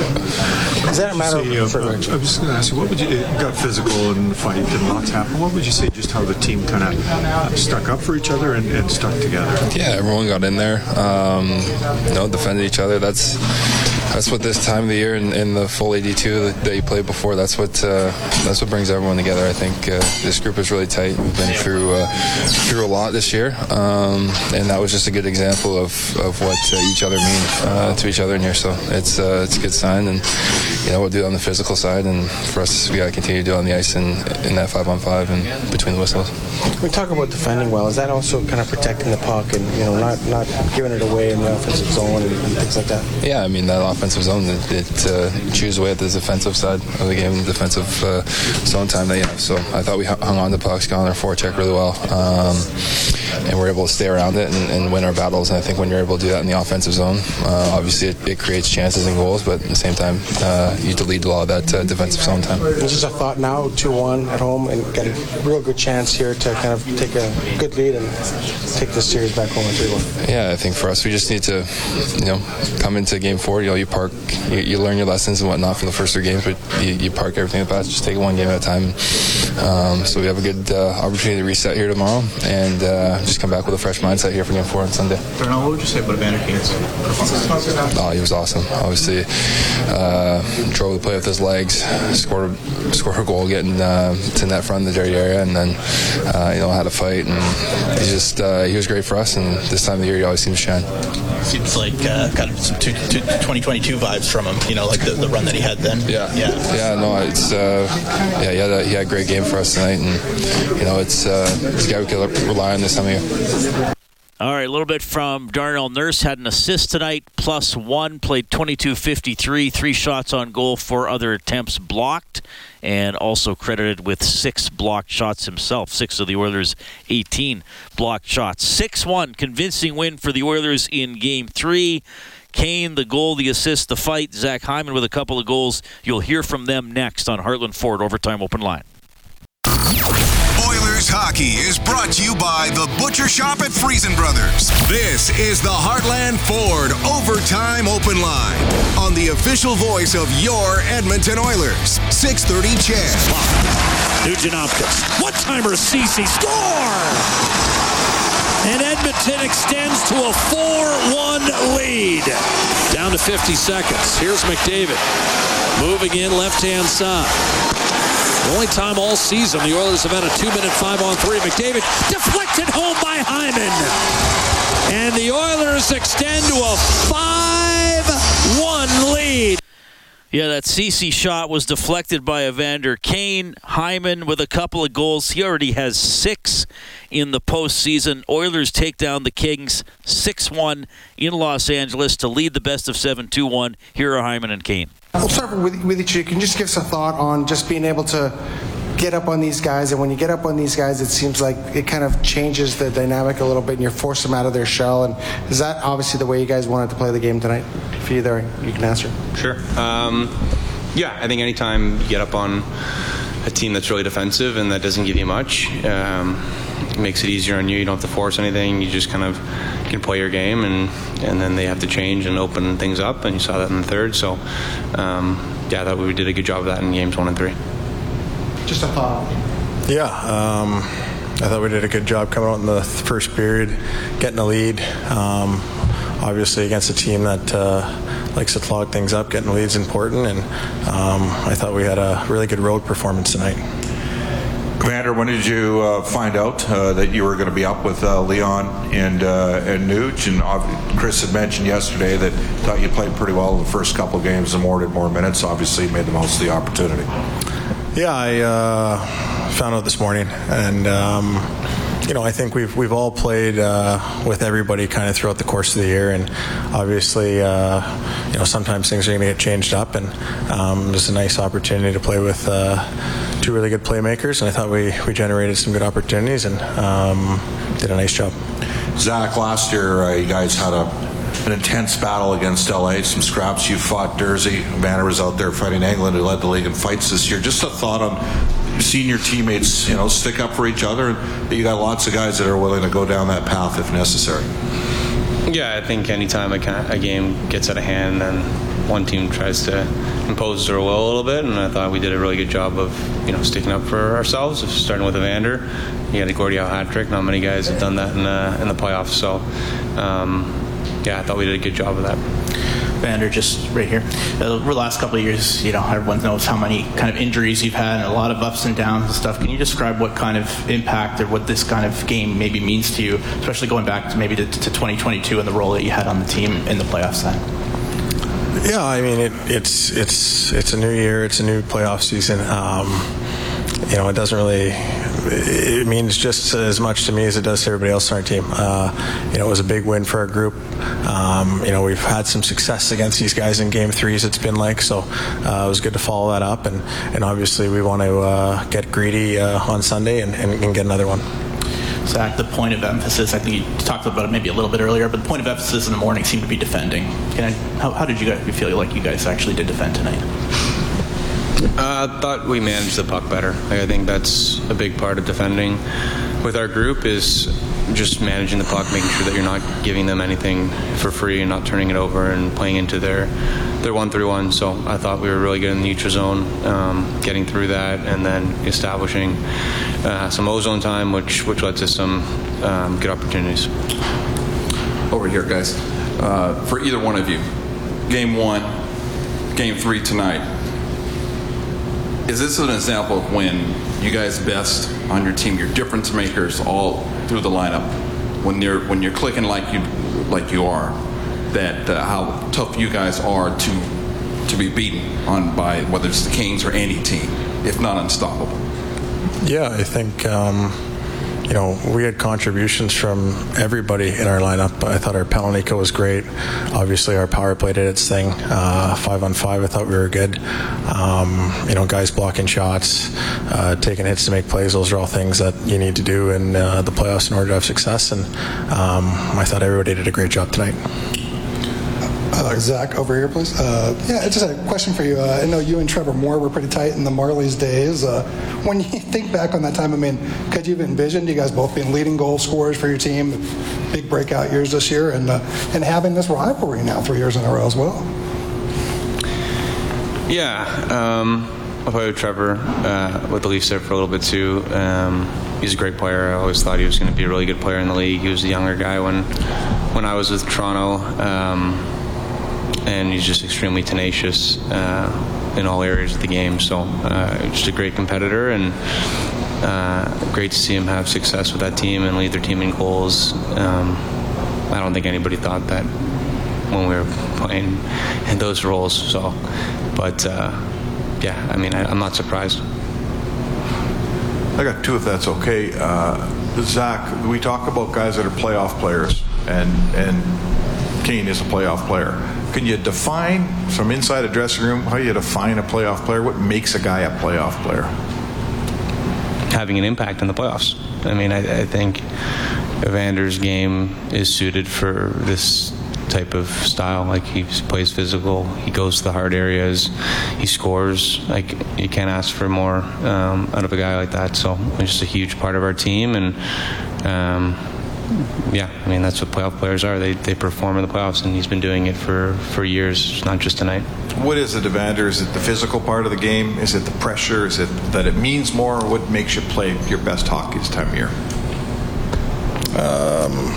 Is that a matter say, of... Uh, I was just going to ask you, what would you, it got physical in the fight and lots happened. What would you say just how the team kind of stuck up for each other and, and stuck together? Yeah, everyone got in there, um, you know, defended each other. That's that's what this time of the year in, in the full eighty-two that, that you played before, that's what uh, that's what brings everyone together. I think uh, this group is really tight. We've been through uh, through a lot this year, um, and that was just a good example of, of what uh, each other mean uh, to each other in here. So it's uh, it's a good sign, and you know, we'll do it on the physical side, and for us, we got to continue to do it on the ice and in that five on five and between the whistles. We talk about defending well. Is that also kind of protecting the puck and, you know, not, not giving it away in the offensive zone and, and things like that? Yeah, I mean, that offensive zone, it, it uh, chews away at the defensive side of the game, defensive uh, zone time that you have. So I thought we hung on to pucks, got on our forecheck really well, um, and we're able to stay around it and, and win our battles. And I think when you're able to do that in the offensive zone, uh, obviously it, it creates chances and goals, but at the same time, uh, you delete a lot of that uh, defensive zone time. It's just a thought now, two one at home, and get a real good chance here to kind of take a good lead and take this series back home at three one. Yeah, I think for us, we just need to, you know, come into game four. You know, you park, you, you learn your lessons and whatnot from the first three games, but you, you park everything in the past. Just take it one game at a time. Um, so we have a good uh, opportunity to reset here tomorrow and uh, just come back with a fresh mindset here for game four on Sunday. Darnell, what would you say about Evander Kane's performance? Oh, he was awesome. Obviously, uh, drove the play with his legs, scored scored a goal getting uh, to net front in the dirty area, and then uh, you know, had a fight, and he just uh, he was great for us. And this time of the year, he always seems to shine. Seems like uh, kind of some twenty twenty-two vibes from him. You know, like the, the run that he had then. Yeah, yeah, yeah. No, it's uh, yeah. He had a, he had a great game for us tonight, and you know, it's uh, it's a guy we can rely on this time of year. All right, a little bit from Darnell Nurse. Had an assist tonight, plus one. Played twenty-two fifty-three, three shots on goal, four other attempts blocked, and also credited with six blocked shots himself. Six of the Oilers' eighteen blocked shots. six one, convincing win for the Oilers in Game three. Kane, the goal, the assist, the fight. Zach Hyman with a couple of goals. You'll hear from them next on Heartland Ford Overtime Open Line. Oilers hockey is brought to you by the Butcher Shop at Friesen Brothers. This is the Heartland Ford Overtime Open Line on the official voice of your Edmonton Oilers. six thirty C H E D. Nugent-Hopkins. One-timer, Ceci. Score! And Edmonton extends to a four one lead. Down to fifty seconds. Here's McDavid. Moving in left-hand side. The only time all season the Oilers have had a two-minute five-on-three. McDavid deflected home by Hyman. And the Oilers extend to a five one lead. Yeah, that Ceci shot was deflected by Evander Kane. Hyman with a couple of goals. He already has six in the postseason. Oilers take down the Kings six one in Los Angeles to lead the best of seven two one. Here are Hyman and Kane. We'll start with, with each of you. Can you just give us a thought on just being able to get up on these guys? And when you get up on these guys, it seems like it kind of changes the dynamic a little bit and you force them out of their shell. And is that obviously the way you guys wanted to play the game tonight? If either you can answer. Sure. Um, yeah, I think anytime you get up on a team that's really defensive and that doesn't give you much, um, it makes it easier on you. You don't have to force anything. You just kind of can play your game, and, and then they have to change and open things up, and you saw that in the third. So, um, yeah, I thought we did a good job of that in games one and three. Just a thought. Yeah, um, I thought we did a good job coming out in the first period, getting the lead. Um, obviously, against a team that uh, likes to clog things up, getting the lead's important, and um, I thought we had a really good road performance tonight. Evander, when did you uh, find out uh, that you were going to be up with uh, Leon and uh, and Nuge? And uh, Chris had mentioned yesterday that thought you played pretty well in the first couple of games and more did more minutes. Obviously, made the most of the opportunity. Yeah, I uh, found out this morning, and um, you know, I think we've we've all played uh, with everybody kind of throughout the course of the year, and obviously, uh, you know, sometimes things are going to get changed up, and um, it was a nice opportunity to play with uh, two really good playmakers, and I thought we, we generated some good opportunities and um, did a nice job. Zach, last year uh, you guys had a an intense battle against L A, some scraps. You fought Dursey. Evander was out there fighting England, who led the league in fights this year. Just a thought on seeing your teammates, you know, stick up for each other. You got lots of guys that are willing to go down that path if necessary. Yeah, I think anytime a, a game gets out of hand, then one team tries to impose their will a little bit, and I thought we did a really good job of, you know, sticking up for ourselves, starting with Evander. He had a Gordie Howe hat trick. Not many guys have done that in the, in the playoffs, so um, yeah, I thought we did a good job of that. Evander, just right here. Uh, the last couple of years, you know, everyone knows how many kind of injuries you've had and a lot of ups and downs and stuff. Can you describe what kind of impact or what this kind of game maybe means to you, especially going back to maybe to, to twenty twenty-two and the role that you had on the team in the playoffs then? Yeah, I mean, it, it's it's it's a new year, it's a new playoff season. Um, you know, it doesn't really. It means just as much to me as it does to everybody else on our team. Uh, you know, it was a big win for our group. Um, you know, we've had some success against these guys in game threes, it's been like, so uh, it was good to follow that up. And, and obviously we want to uh, get greedy uh, on Sunday and, and, and get another one. Zach, the point of emphasis, I think you talked about it maybe a little bit earlier, but the point of emphasis in the morning seemed to be defending. Can I, how, how did you guys feel like you guys actually did defend tonight? I uh, thought we managed the puck better. Like, I think that's a big part of defending with our group is just managing the puck, making sure that you're not giving them anything for free and not turning it over and playing into their their one through one. So I thought we were really good in the neutral zone, um, getting through that and then establishing uh, some ozone time, which which led to some um, good opportunities. Over here, guys. Uh, for either one of you, game one, game three tonight. Is this an example of when you guys best on your team, your difference makers all through the lineup, when you're when you're clicking like you like you are, that uh, how tough you guys are to to be beaten on by whether it's the Kings or any team, if not unstoppable? Yeah, I think um, you know, we had contributions from everybody in our lineup. I thought our penalty kill was great. Obviously, our power play did its thing. Uh, five on five, I thought we were good. Um, you know, guys blocking shots, uh, taking hits to make plays. Those are all things that you need to do in uh, the playoffs in order to have success. And um, I thought everybody did a great job tonight. Uh, Zach, over here, please. Uh, yeah, just a question for you. Uh, I know you and Trevor Moore were pretty tight in the Marlies days. Uh, when you think back on that time, I mean, could you have envisioned you guys both being leading goal scorers for your team, big breakout years this year, and uh, and having this rivalry now three years in a row as well? Yeah, um, I played with Trevor uh, with the Leafs there for a little bit too. Um, he's a great player. I always thought he was going to be a really good player in the league. He was the younger guy when when I was with Toronto. Um, and he's just extremely tenacious uh, in all areas of the game. So uh, just a great competitor, and uh, great to see him have success with that team and lead their team in goals. Um, I don't think anybody thought that when we were playing in those roles. So, but uh, yeah, I mean, I, I'm not surprised. I got two, if that's okay. Uh, Zach, we talk about guys that are playoff players, and and Kane is a playoff player. Can you define from inside a dressing room how you define a playoff player? What makes a guy a playoff player? Having an impact in the playoffs. I mean, I, I think Evander's game is suited for this type of style. Like, he plays physical, he goes to the hard areas, he scores. Like, you can't ask for more um, out of a guy like that. So it's just a huge part of our team, and um, yeah, I mean, that's what playoff players are. They they perform in the playoffs, and he's been doing it for, for years, not just tonight. What is it, Evander? Is it the physical part of the game? Is it the pressure? Is it that it means more? Or what makes you play your best hockey this time of year? Um,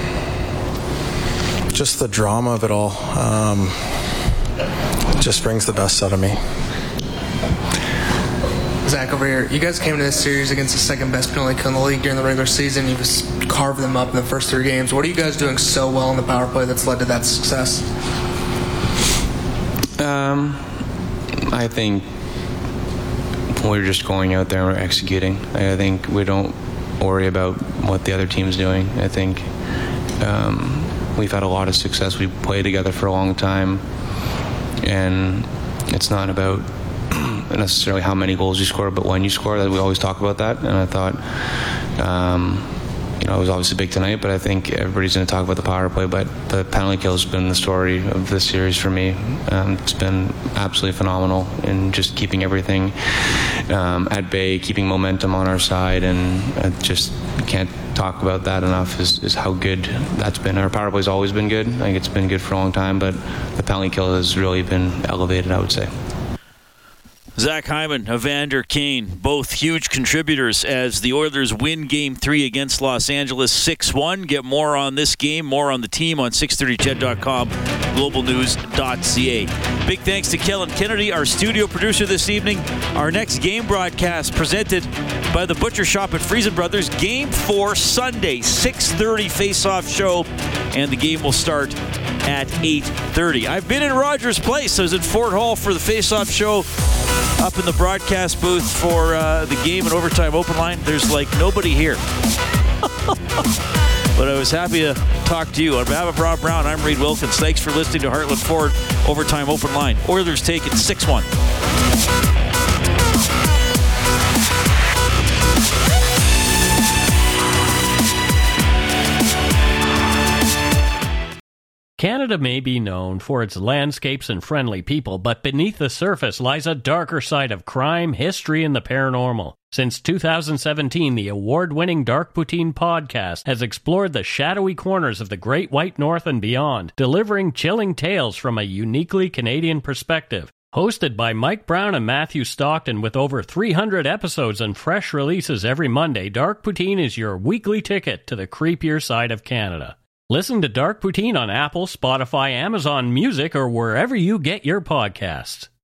just the drama of it all. Um, it just brings the best out of me. Zach over here. You guys came into this series against the second best penalty kill in the league during the regular season. You just carved them up in the first three games. What are you guys doing so well in the power play that's led to that success? Um, I think we're just going out there and we're executing. I think we don't worry about what the other team's doing. I think um, we've had a lot of success. We've played together for a long time, and it's not about necessarily how many goals you score, but when you score. That we always talk about that, and I thought, um, you know, it was obviously big tonight, but I think everybody's going to talk about the power play. But the penalty kill has been the story of this series for me. Um, it's been absolutely phenomenal in just keeping everything um, at bay, keeping momentum on our side, and I just can't talk about that enough. Is, is how good that's been. Our power play's always been good. I think it's been good for a long time, but the penalty kill has really been elevated, I would say. Zach Hyman, Evander Kane, both huge contributors as the Oilers win Game three against Los Angeles six one. Get more on this game, more on the team on six thirty C H E D dot com, global news dot c a. Big thanks to Kellen Kennedy, our studio producer this evening. Our next game broadcast presented by the Butcher Shop at Friesen Brothers. Game four, Sunday, six thirty face-off show, and the game will start at eight thirty. I've been in Rogers Place. I was at Fort Hall for the face-off show, up in the broadcast booth for uh, the game and overtime open line. There's like nobody here. But I was happy to talk to you. On behalf of Rob Brown, I'm Reed Wilkins. Thanks for listening to Heartland Ford Overtime Open Line. Oilers take it six one. Canada may be known for its landscapes and friendly people, but beneath the surface lies a darker side of crime, history, and the paranormal. Since two thousand seventeen, the award-winning Dark Poutine podcast has explored the shadowy corners of the Great White North and beyond, delivering chilling tales from a uniquely Canadian perspective. Hosted by Mike Brown and Matthew Stockton with over three hundred episodes and fresh releases every Monday, Dark Poutine is your weekly ticket to the creepier side of Canada. Listen to Dark Poutine on Apple, Spotify, Amazon Music, or wherever you get your podcasts.